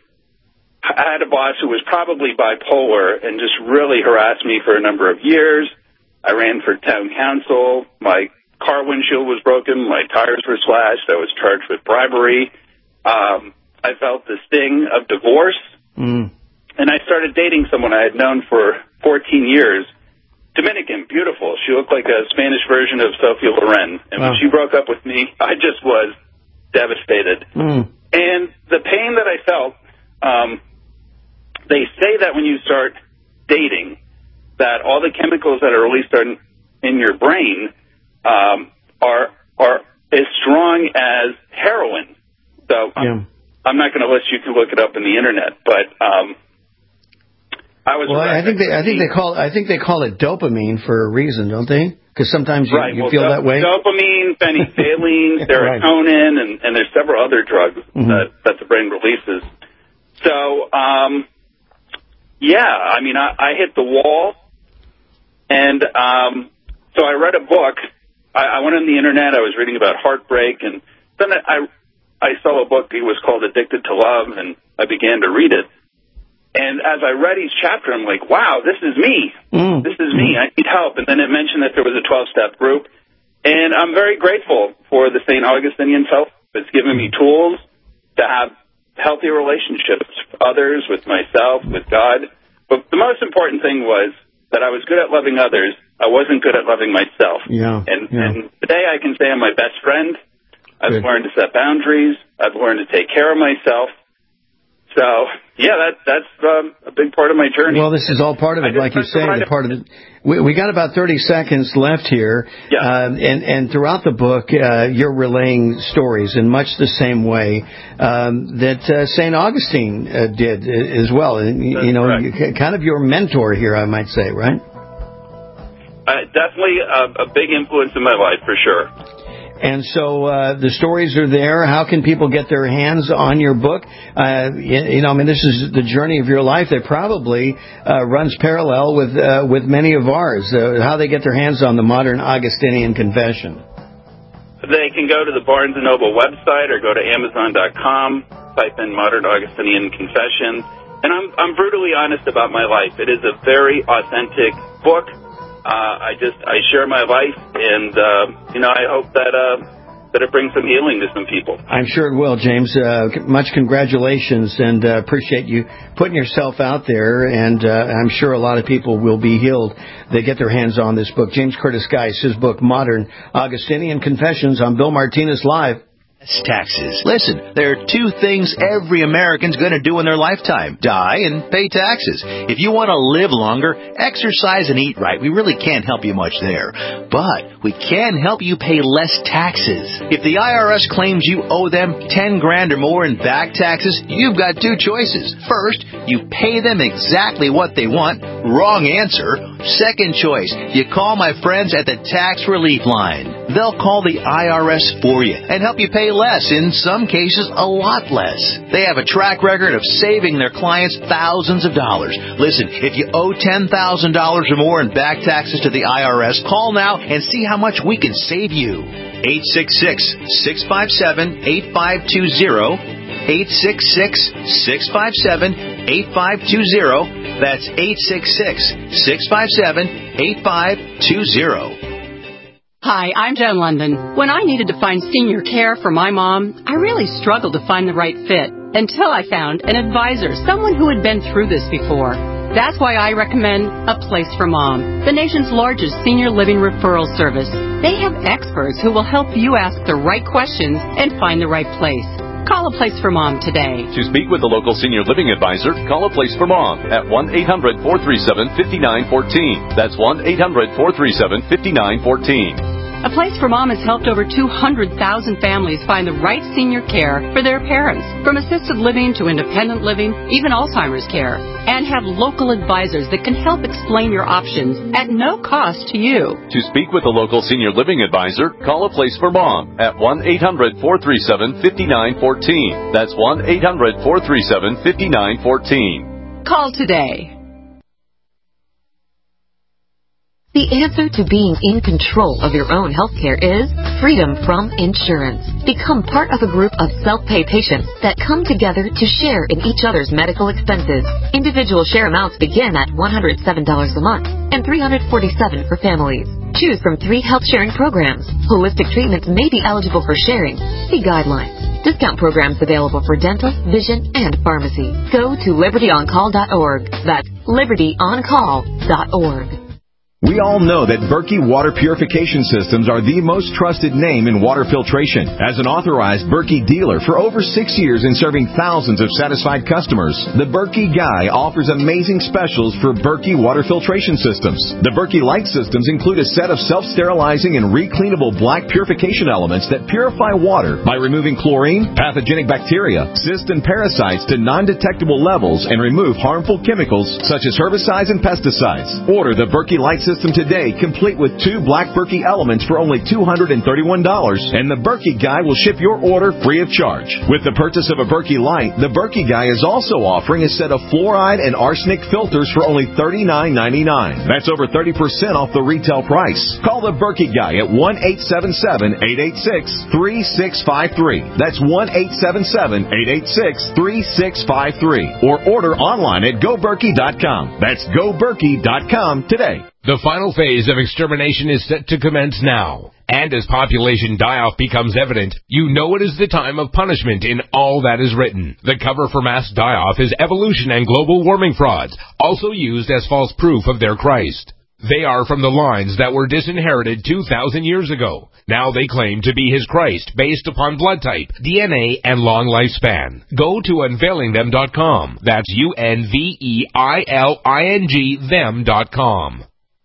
I had a boss who was probably bipolar and just really harassed me for a number of years. I ran for town council. My car windshield was broken. My tires were slashed. I was charged with bribery. Um, I felt the sting of divorce, mm. and I started dating someone I had known for fourteen years. Dominican, beautiful. She looked like a Spanish version of Sophia Loren. And wow. when she broke up with me, I just was devastated. Mm. And the pain that I felt um, when you start dating that all the chemicals that are released in, in your brain um, are are as strong as heroin. So um, yeah. I'm not going to let you can look it up in the internet, but um, I was. Well, I think they I think they call I think they call it dopamine for a reason, don't they? Because sometimes you, right. you well, feel do- that way. Dopamine, phenethylamine, serotonin, right. and, and there's several other drugs mm-hmm. that, that the brain releases. So, um, yeah, I mean, I, I hit the wall, and um, so I read a book. I, I went on the internet. I was reading about heartbreak, and then I I saw a book. It was called Addicted to Love, and I began to read it. And as I read each chapter, I'm like, wow, this is me. Mm. This is me. I need help. And then it mentioned that there was a twelve-step group. And I'm very grateful for the Saint Augustinian Self. It's given me tools to have healthy relationships with others, with myself, with God. But the most important thing was that I was good at loving others. I wasn't good at loving myself. Yeah, and, yeah. and today I can say I'm my best friend. I've good. learned to set boundaries. I've learned to take care of myself. So, yeah, that, that's um, a big part of my journey. Well, this is all part of it, like you say. The part of it. We, we got about thirty seconds left here, yeah. uh, and and throughout the book, uh, you're relaying stories in much the same way um, that uh, Saint Augustine uh, did as well. And, you know, you, kind of your mentor here, I might say, right? Uh, definitely a, a big influence in my life, for sure. And so uh, the stories are there. How can people get their hands on your book? Uh, you, you know, I mean, this is the journey of your life that probably uh, runs parallel with uh, with many of ours. Uh, how they get their hands on the Modern Augustinian Confession? They can go to the Barnes and Noble website or go to Amazon dot com, type in Modern Augustinian Confession. And I'm I'm brutally honest about my life. It is a very authentic book. Uh, I just, I share my life, and, uh, you know, I hope that, uh, that it brings some healing to some people. I'm sure it will, James. Uh, much congratulations, and uh, appreciate you putting yourself out there, and uh, I'm sure a lot of people will be healed. They get their hands on this book. James Curtis Geis, his book, Modern Augustinian Confessions, on Bill Martinez Live. Taxes. Listen, there are two things every American's going to do in their lifetime: die and pay taxes. If you want to live longer, exercise and eat right. We really can't help you much there. But we can help you pay less taxes. If the I R S claims you owe them ten grand or more in back taxes, you've got two choices. First, you pay them exactly what they want. Wrong answer. Second choice, you call my friends at the Tax Relief Line. They'll call the I R S for you and help you pay less, in some cases a lot less. They have a track record of saving their clients thousands of dollars. Listen, if you owe ten thousand dollars or more in back taxes to the I R S, call now and see how much we can save you. eight six six, six five seven, eight five two zero. eight six six, six five seven, eight five two zero. That's eight six six, six five seven, eight five two zero. Hi, I'm Joan London. When I needed to find senior care for my mom, I really struggled to find the right fit until I found an advisor, someone who had been through this before. That's why I recommend A Place for Mom, the nation's largest senior living referral service. They have experts who will help you ask the right questions and find the right place. Call A Place for Mom today. To speak with a local senior living advisor, call A Place for Mom at one eight hundred, four three seven, five nine one four. That's one eight hundred, four three seven, five nine one four. A Place for Mom has helped over two hundred thousand families find the right senior care for their parents, from assisted living to independent living, even Alzheimer's care, and have local advisors that can help explain your options at no cost to you. To speak with a local senior living advisor, call A Place for Mom at one eight hundred, four three seven, five nine one four. That's one eight hundred, four three seven, five nine one four. Call today. The answer to being in control of your own healthcare is freedom from insurance. Become part of a group of self-pay patients that come together to share in each other's medical expenses. Individual share amounts begin at one hundred seven dollars a month and three hundred forty-seven dollars for families. Choose from three health sharing programs. Holistic treatments may be eligible for sharing. See guidelines. Discount programs available for dental, vision, and pharmacy. Go to liberty on call dot org. That's liberty on call dot org. We all know that Berkey Water Purification Systems are the most trusted name in water filtration. As an authorized Berkey dealer for over six years and serving thousands of satisfied customers, the Berkey Guy offers amazing specials for Berkey Water Filtration Systems. The Berkey Light Systems include a set of self-sterilizing and recleanable black purification elements that purify water by removing chlorine, pathogenic bacteria, cysts, and parasites to non-detectable levels and remove harmful chemicals such as herbicides and pesticides. Order the Berkey Light System today, complete with two black Berkey elements for only two hundred thirty-one dollars, and the Berkey Guy will ship your order free of charge. With the purchase of a Berkey Light, the Berkey Guy is also offering a set of fluoride and arsenic filters for only thirty-nine ninety-nine. That's over thirty percent off the retail price. Call the Berkey Guy at one eight seven seven, eight eight six, three six five three. That's one eight seven seven, eight eight six, three six five three. Or order online at go berkey dot com. That's go berkey dot com today. The final phase of extermination is set to commence now. And as population die-off becomes evident, you know it is the time of punishment in all that is written. The cover for mass die-off is evolution and global warming frauds, also used as false proof of their Christ. They are from the lines that were disinherited two thousand years ago. Now they claim to be his Christ based upon blood type, D N A, and long lifespan. Go to unveiling them dot com. That's U N V E I L I N G them dot com.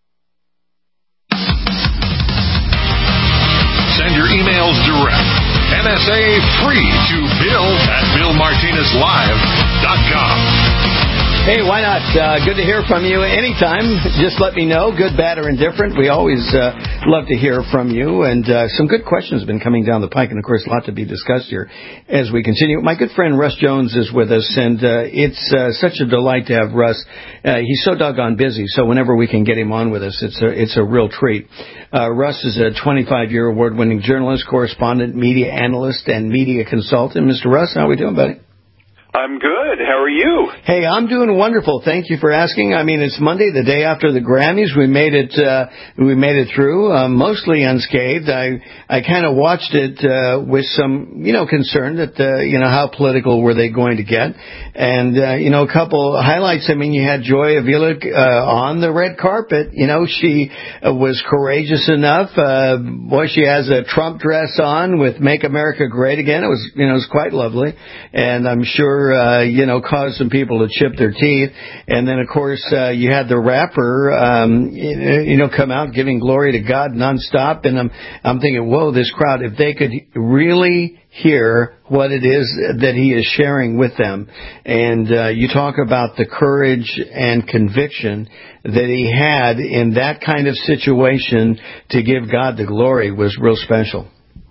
Send your emails direct. N S A free to Bill at Bill Martinez Live dot com. Hey, why not? Uh, good to hear from you anytime. Just let me know, good, bad, or indifferent. We always uh, love to hear from you. And uh, some good questions have been coming down the pike, and, of course, a lot to be discussed here as we continue. My good friend Russ Jones is with us, and uh, it's uh, such a delight to have Russ. Uh, he's so doggone busy, so whenever we can get him on with us, it's a, it's a real treat. Uh, Russ is a twenty-five-year award-winning journalist, correspondent, media analyst, and media consultant. Mister Russ, how are we doing, buddy? I'm good. How are you? Hey, I'm doing wonderful. Thank you for asking. I mean, it's Monday, the day after the Grammys. We made it. Uh, we made it through, uh, mostly unscathed. I I kind of watched it uh, with some, you know, concern that uh, you know how political were they going to get, and uh, you know, a couple highlights. I mean, you had Joy Avila uh, on the red carpet. You know, she uh, was courageous enough. Uh, boy, she has a Trump dress on with "Make America Great Again." It was, you know, it was quite lovely, and I'm sure. Uh, you know, caused some people to chip their teeth. And then, of course, uh, you had the rapper, um, you know, come out giving glory to God nonstop. And I'm, I'm thinking, whoa, this crowd, if they could really hear what it is that he is sharing with them. And uh, you talk about the courage and conviction that he had in that kind of situation to give God the glory was real special.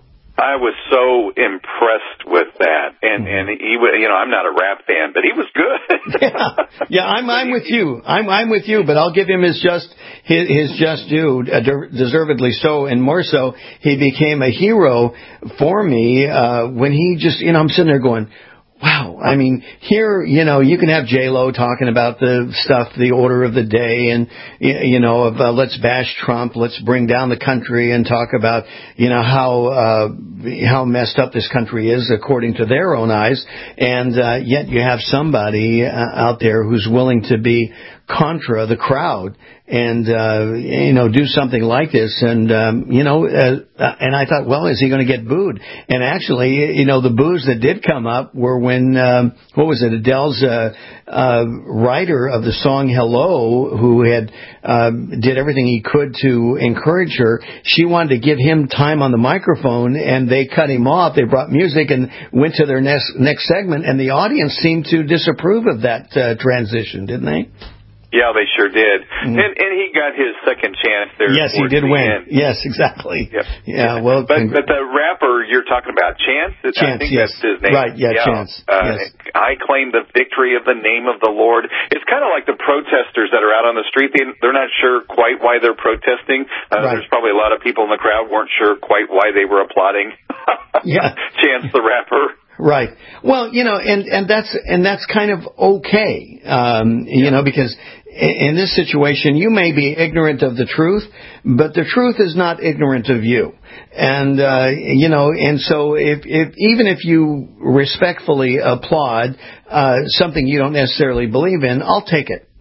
I was so impressed with that, and and he, you know, I'm not a rap fan, but he was good. yeah, yeah, I'm I'm with you. I'm I'm with you, but I'll give him his just his, his just due, uh, deservedly so, and more so. He became a hero for me uh, when he just, you know, I'm sitting there going, wow, I mean, here, you know, you can have J-Lo talking about the stuff, the order of the day, and, you know, of uh, let's bash Trump, let's bring down the country and talk about, you know, how uh, how messed up this country is according to their own eyes, and uh, yet you have somebody uh, out there who's willing to be contra the crowd and, uh, you know, do something like this. And, um, you know, uh, and I thought, well, is he going to get booed? And actually, you know, the boos that did come up were when, um, what was it, Adele's, uh, uh, writer of the song Hello, who had, uh, did everything he could to encourage her. She wanted to give him time on the microphone, and they cut him off. They brought music and went to their next, next segment, and the audience seemed to disapprove of that, uh, transition, didn't they? Yeah, they sure did. Mm-hmm. And and he got his second chance there. Yes, he did win. End. Yes, exactly. Yep. Yeah, well, but congr- but the rapper you're talking about, Chance, Chance, I think yes. that's his name. Right, yeah, yeah. Chance. Uh, yes. I claim the victory of the name of the Lord. It's kind of like the protesters that are out on the street. They, they're not sure quite why they're protesting. Uh, right. There's probably a lot of people in the crowd weren't sure quite why they were applauding. Yeah. Chance the rapper. Right. Well, you know, and, and that's, and that's kind of okay, um, you know, because in this situation, you may be ignorant of the truth, but the truth is not ignorant of you. And, uh, you know, and so if, if, even if you respectfully applaud, uh, something you don't necessarily believe in, I'll take it.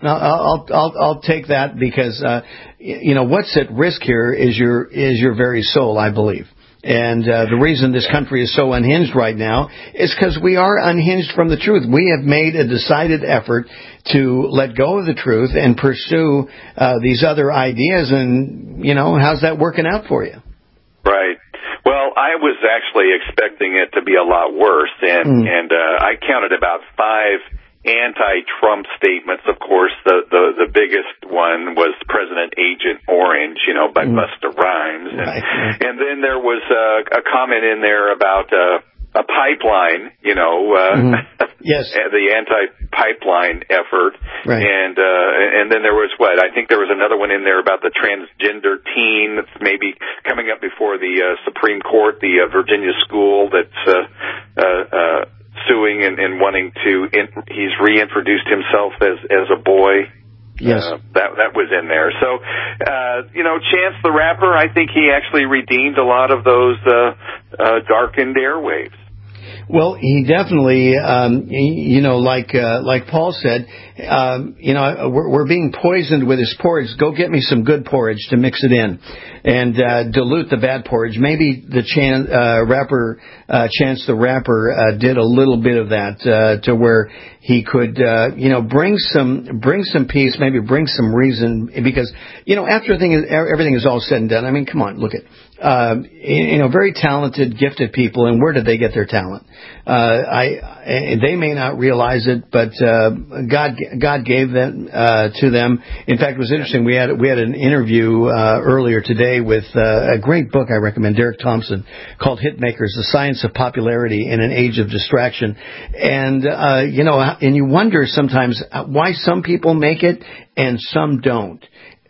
I'll I'll I'll take that because uh, you know what's at risk here is your is your very soul, I believe. And uh, the reason this country is so unhinged right now is because we are unhinged from the truth. We have made a decided effort to let go of the truth and pursue uh, these other ideas. And, you know, how's that working out for you? Right. Well, I was actually expecting it to be a lot worse. And, mm. and uh, I counted about five anti-Trump statements. Of course, the, the, the biggest one was President Agent Orange, you know, by mm. Busta Rhymes. And, right. and then there was uh, a comment in there about uh, a pipeline, you know, uh, mm. yes, the anti-pipeline effort. Right. And, uh, and then there was what? I think there was another one in there about the transgender teen that's maybe coming up before the uh, Supreme Court, the uh, Virginia school that's, uh, uh, uh, suing and, and wanting to, in, he's reintroduced himself as as a boy. Yes, uh, that that was in there. So, uh, you know, Chance the Rapper, I think he actually redeemed a lot of those uh, uh, darkened airwaves. Well, he definitely, um, you know, like uh, like Paul said, um, you know, we're, we're being poisoned with his porridge. Go get me some good porridge to mix it in, and uh, dilute the bad porridge. Maybe the Chan, uh, rapper uh, Chance the Rapper uh, did a little bit of that uh, to where he could, uh, you know, bring some bring some peace, maybe bring some reason, because you know, after everything is, everything is all said and done. I mean, come on, look at. Uh, you know, very talented, gifted people, and where did they get their talent? Uh, I, I, they may not realize it, but uh, God, God gave them uh, to them. In fact, it was interesting. We had we had an interview uh, earlier today with uh, a great book I recommend, Derek Thompson, called Hitmakers: The Science of Popularity in an Age of Distraction. And uh, you know, and you wonder sometimes why some people make it and some don't.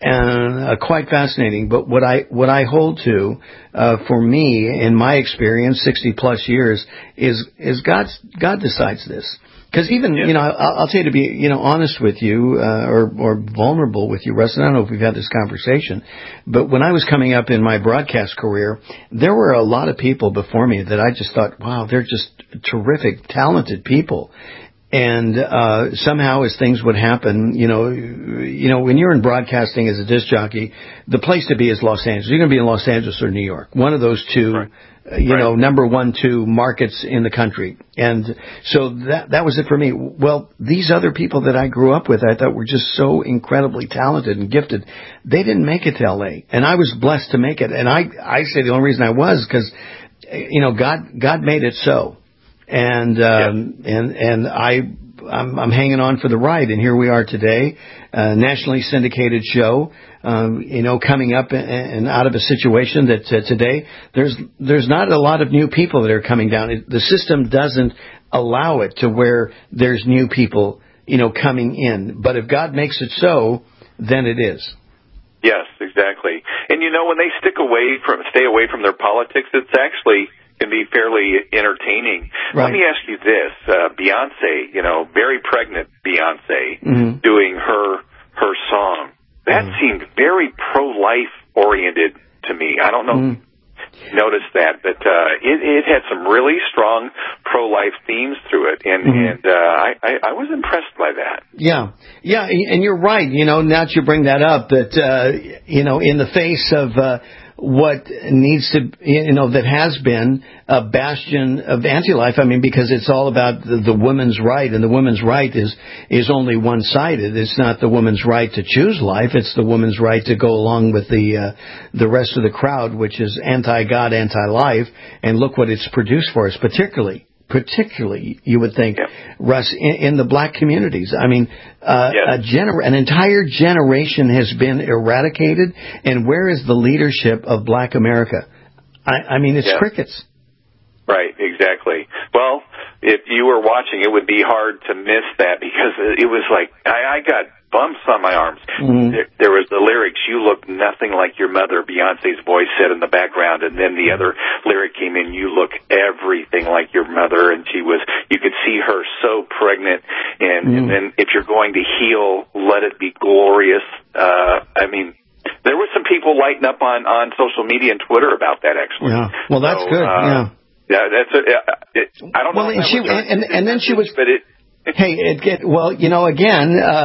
And uh, quite fascinating. But what I what I hold to uh, for me, in my experience, sixty plus years, is is God's God decides this. Because even yeah. you know, I'll, I'll tell you, to be you know honest with you uh, or or vulnerable with you, Russ. I don't know if we've had this conversation, but when I was coming up in my broadcast career, there were a lot of people before me that I just thought, wow, they're just terrific, talented people. And uh somehow, as things would happen, you know, you know, when you're in broadcasting as a disc jockey, the place to be is Los Angeles. You're going to be in Los Angeles or New York, one of those two, right. uh, you right. know, number one, two markets in the country. And so that that was it for me. Well, these other people that I grew up with, I thought were just so incredibly talented and gifted. They didn't make it to L A, and I was blessed to make it. And I I say the only reason I was because, you know, God God made it so. And, um, yeah. and, and I, I'm, I'm hanging on for the ride. And here we are today, a nationally syndicated show, um, you know, coming up and, and out of a situation that uh, today there's, there's not a lot of new people that are coming down. It, the system doesn't allow it to where there's new people, you know, coming in. But if God makes it so, then it is. Yes, exactly. And you know, when they stick away from, stay away from their politics, it's actually, can be fairly entertaining. Right. Let me ask you this. Uh, Beyonce, you know, very pregnant Beyonce, mm-hmm. doing her her song. That mm-hmm. seemed very pro-life oriented to me. I don't know mm-hmm. if you noticed that, but uh, it, it had some really strong pro-life themes through it, and, mm-hmm. and uh, I, I, I was impressed by that. Yeah, yeah, and you're right. You know, now that you bring that up, that, uh, you know, in the face of... Uh, what needs to, you know, that has been a bastion of anti-life. I mean, because it's all about the, the woman's right, and the woman's right is, is only one-sided. It's not the woman's right to choose life. It's the woman's right to go along with the, uh, the rest of the crowd, which is anti-God, anti-life. And look what it's produced for us, particularly. Particularly, you would think, yeah. Russ, in, in the black communities. I mean, uh, yes. a gener- an entire generation has been eradicated, and where is the leadership of black America? I, I mean, it's yes. crickets. Right, exactly. Well, if you were watching, it would be hard to miss that, because it was like, I, I got bumps on my arms. Mm-hmm. There, there was the lyrics, "You look nothing like your mother," Beyonce's voice said in the background, and then the other lyric came in, "You look everything like your mother," and she was, you could see her so pregnant, and, mm-hmm. and then, "If you're going to heal, let it be glorious." Uh, I mean, there were some people lighting up on, on social media and Twitter about that, actually. Yeah, well, that's so, good, uh, yeah. Yeah, that's a, it, I don't well, know. And she, and, and, and then she was, but it, hey, it get, well, you know, again, uh,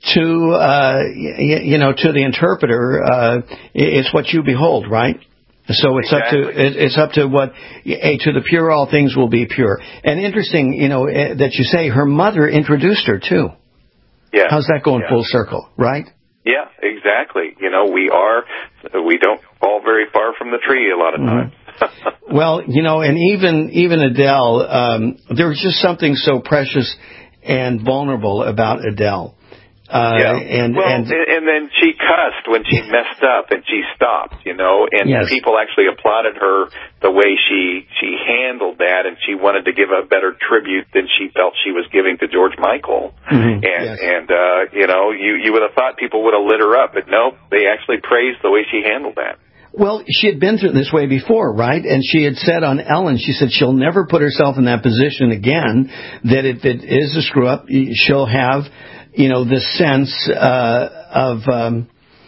to, uh, you, you know, to the interpreter, uh, it's what you behold, right? So it's exactly. up to it, it's up to what hey, to the pure all things will be pure. And interesting, you know, that you say her mother introduced her too. Yeah. How's that going yeah. full circle, right? Yeah, exactly. You know, we are we don't fall very far from the tree a lot of times. Mm-hmm. Well, you know, and even even Adele, um, there was just something so precious and vulnerable about Adele. Uh, yeah. and, well, and, and then she cussed when she messed up, and she stopped, you know, and yes. people actually applauded her the way she she handled that, and she wanted to give a better tribute than she felt she was giving to George Michael. Mm-hmm. And, yes. and uh, you know, you, you would have thought people would have lit her up, but no, they actually praised the way she handled that. Well, she had been through this way before, right? And she had said on Ellen, she said she'll never put herself in that position again, that if it is a screw-up, she'll have, you know, the sense uh, of um,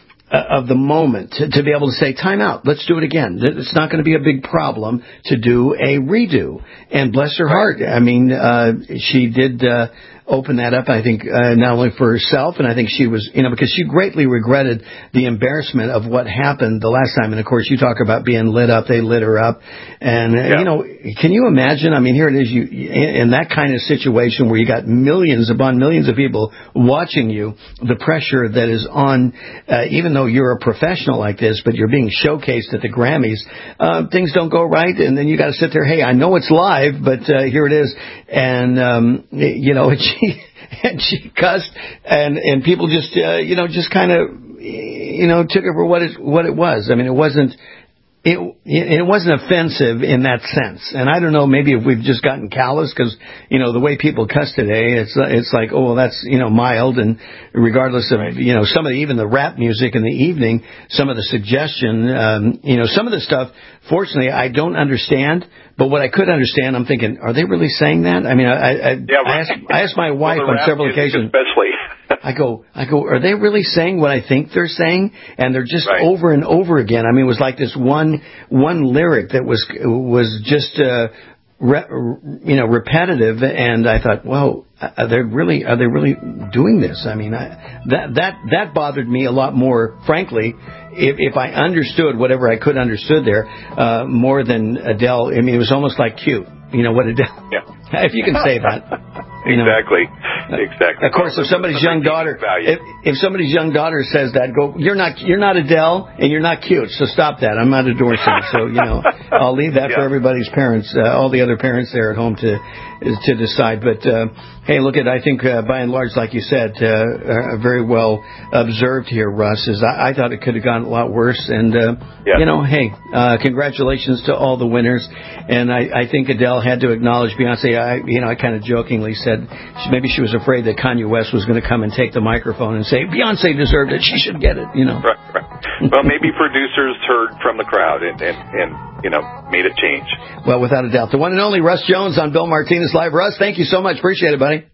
of the moment to, to be able to say, time out, let's do it again. It's not going to be a big problem to do a redo. And bless her heart, I mean, uh, she did uh, open that up, I think, uh, not only for herself, and I think she was, you know, because she greatly regretted the embarrassment of what happened the last time. And, of course, you talk about being lit up. They lit her up. And, uh, yeah. you know, can you imagine? I mean, here it is, you in that kind of situation where you got millions upon millions of people watching you, the pressure that is on, uh, even though you're a professional like this, but you're being showcased at the Grammys, uh, things don't go right, and then you got to sit there, hey, I know it's live, but uh, here it is. And, um, you know, and she, and she cussed, and, and people just, uh, you know, just kind of, you know, took it for what it, what it was. I mean, it wasn't, It it wasn't offensive in that sense, and I don't know. Maybe if we've just gotten callous because you know the way people cuss today, it's it's like oh well, that's you know mild, and regardless of you know some of the, even the rap music in the evening, some of the suggestion, um, you know some of the stuff. Fortunately, I don't understand, but what I could understand, I'm thinking, are they really saying that? I mean, I I, yeah, right. I, asked, I asked my wife well, on several occasions, especially. I go, I go, are they really saying what I think they're saying? And they're just right. over and over again. I mean, it was like this one, one lyric that was, was just, uh, re, you know, repetitive. And I thought, well, are they really, are they really doing this? I mean, I, that, that, that bothered me a lot more, frankly, if, if I understood whatever I could understood there, uh, more than Adele. I mean, it was almost like cute. You know, what Adele, yeah. if you can say that. You know. Exactly. Exactly. Of course, if somebody's young daughter, if, if somebody's young daughter says that, go, you're not, you're not Adele, and you're not cute. So stop that. I'm not endorsing it. So you know, I'll leave that yeah. for everybody's parents, uh, all the other parents there at home to to decide. But uh, hey, look at, I think uh, by and large, like you said, uh, uh, very well observed here, Russ. Is I, I thought it could have gone a lot worse, and uh, yeah. you know, hey, uh, congratulations to all the winners. And I, I think Adele had to acknowledge Beyonce. I, you know, I kind of jokingly said she, maybe she was afraid that Kanye West was going to come and take the microphone and say Beyonce deserved it. She should get it. You know. Right. right. Well, maybe producers heard from the crowd and, and, and you know made a change. Well, without a doubt, the one and only Russ Jones on Bill Martinez Live. Russ, thank you so much. Appreciate it, buddy.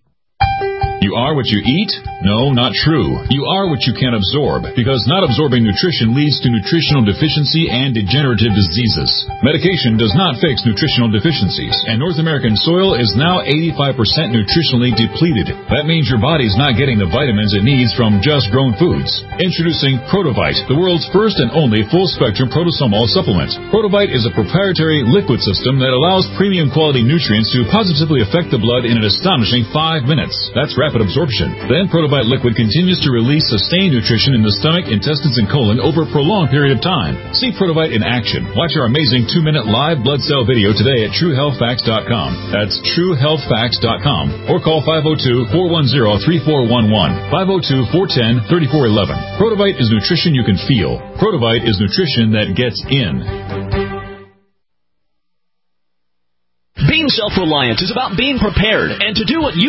You are what you eat? No, not true. You are what you can absorb, because not absorbing nutrition leads to nutritional deficiency and degenerative diseases. Medication does not fix nutritional deficiencies, and North American soil is now eighty-five percent nutritionally depleted. That means your body's not getting the vitamins it needs from just grown foods. Introducing Protovite, the world's first and only full-spectrum protosomol supplement. Protovite is a proprietary liquid system that allows premium quality nutrients to positively affect the blood in an astonishing five minutes. That's rapid absorption. Then Protovite liquid continues to release sustained nutrition in the stomach, intestines, and colon over a prolonged period of time. See Protovite in action. Watch our amazing two-minute live blood cell video today at true health facts dot com. That's true health facts dot com. Or call five oh two, four one zero, three four one one, five oh two, four one zero, three four one one. Protovite is nutrition you can feel. Protovite is nutrition that gets in. Being self-reliant is about being prepared and to do what you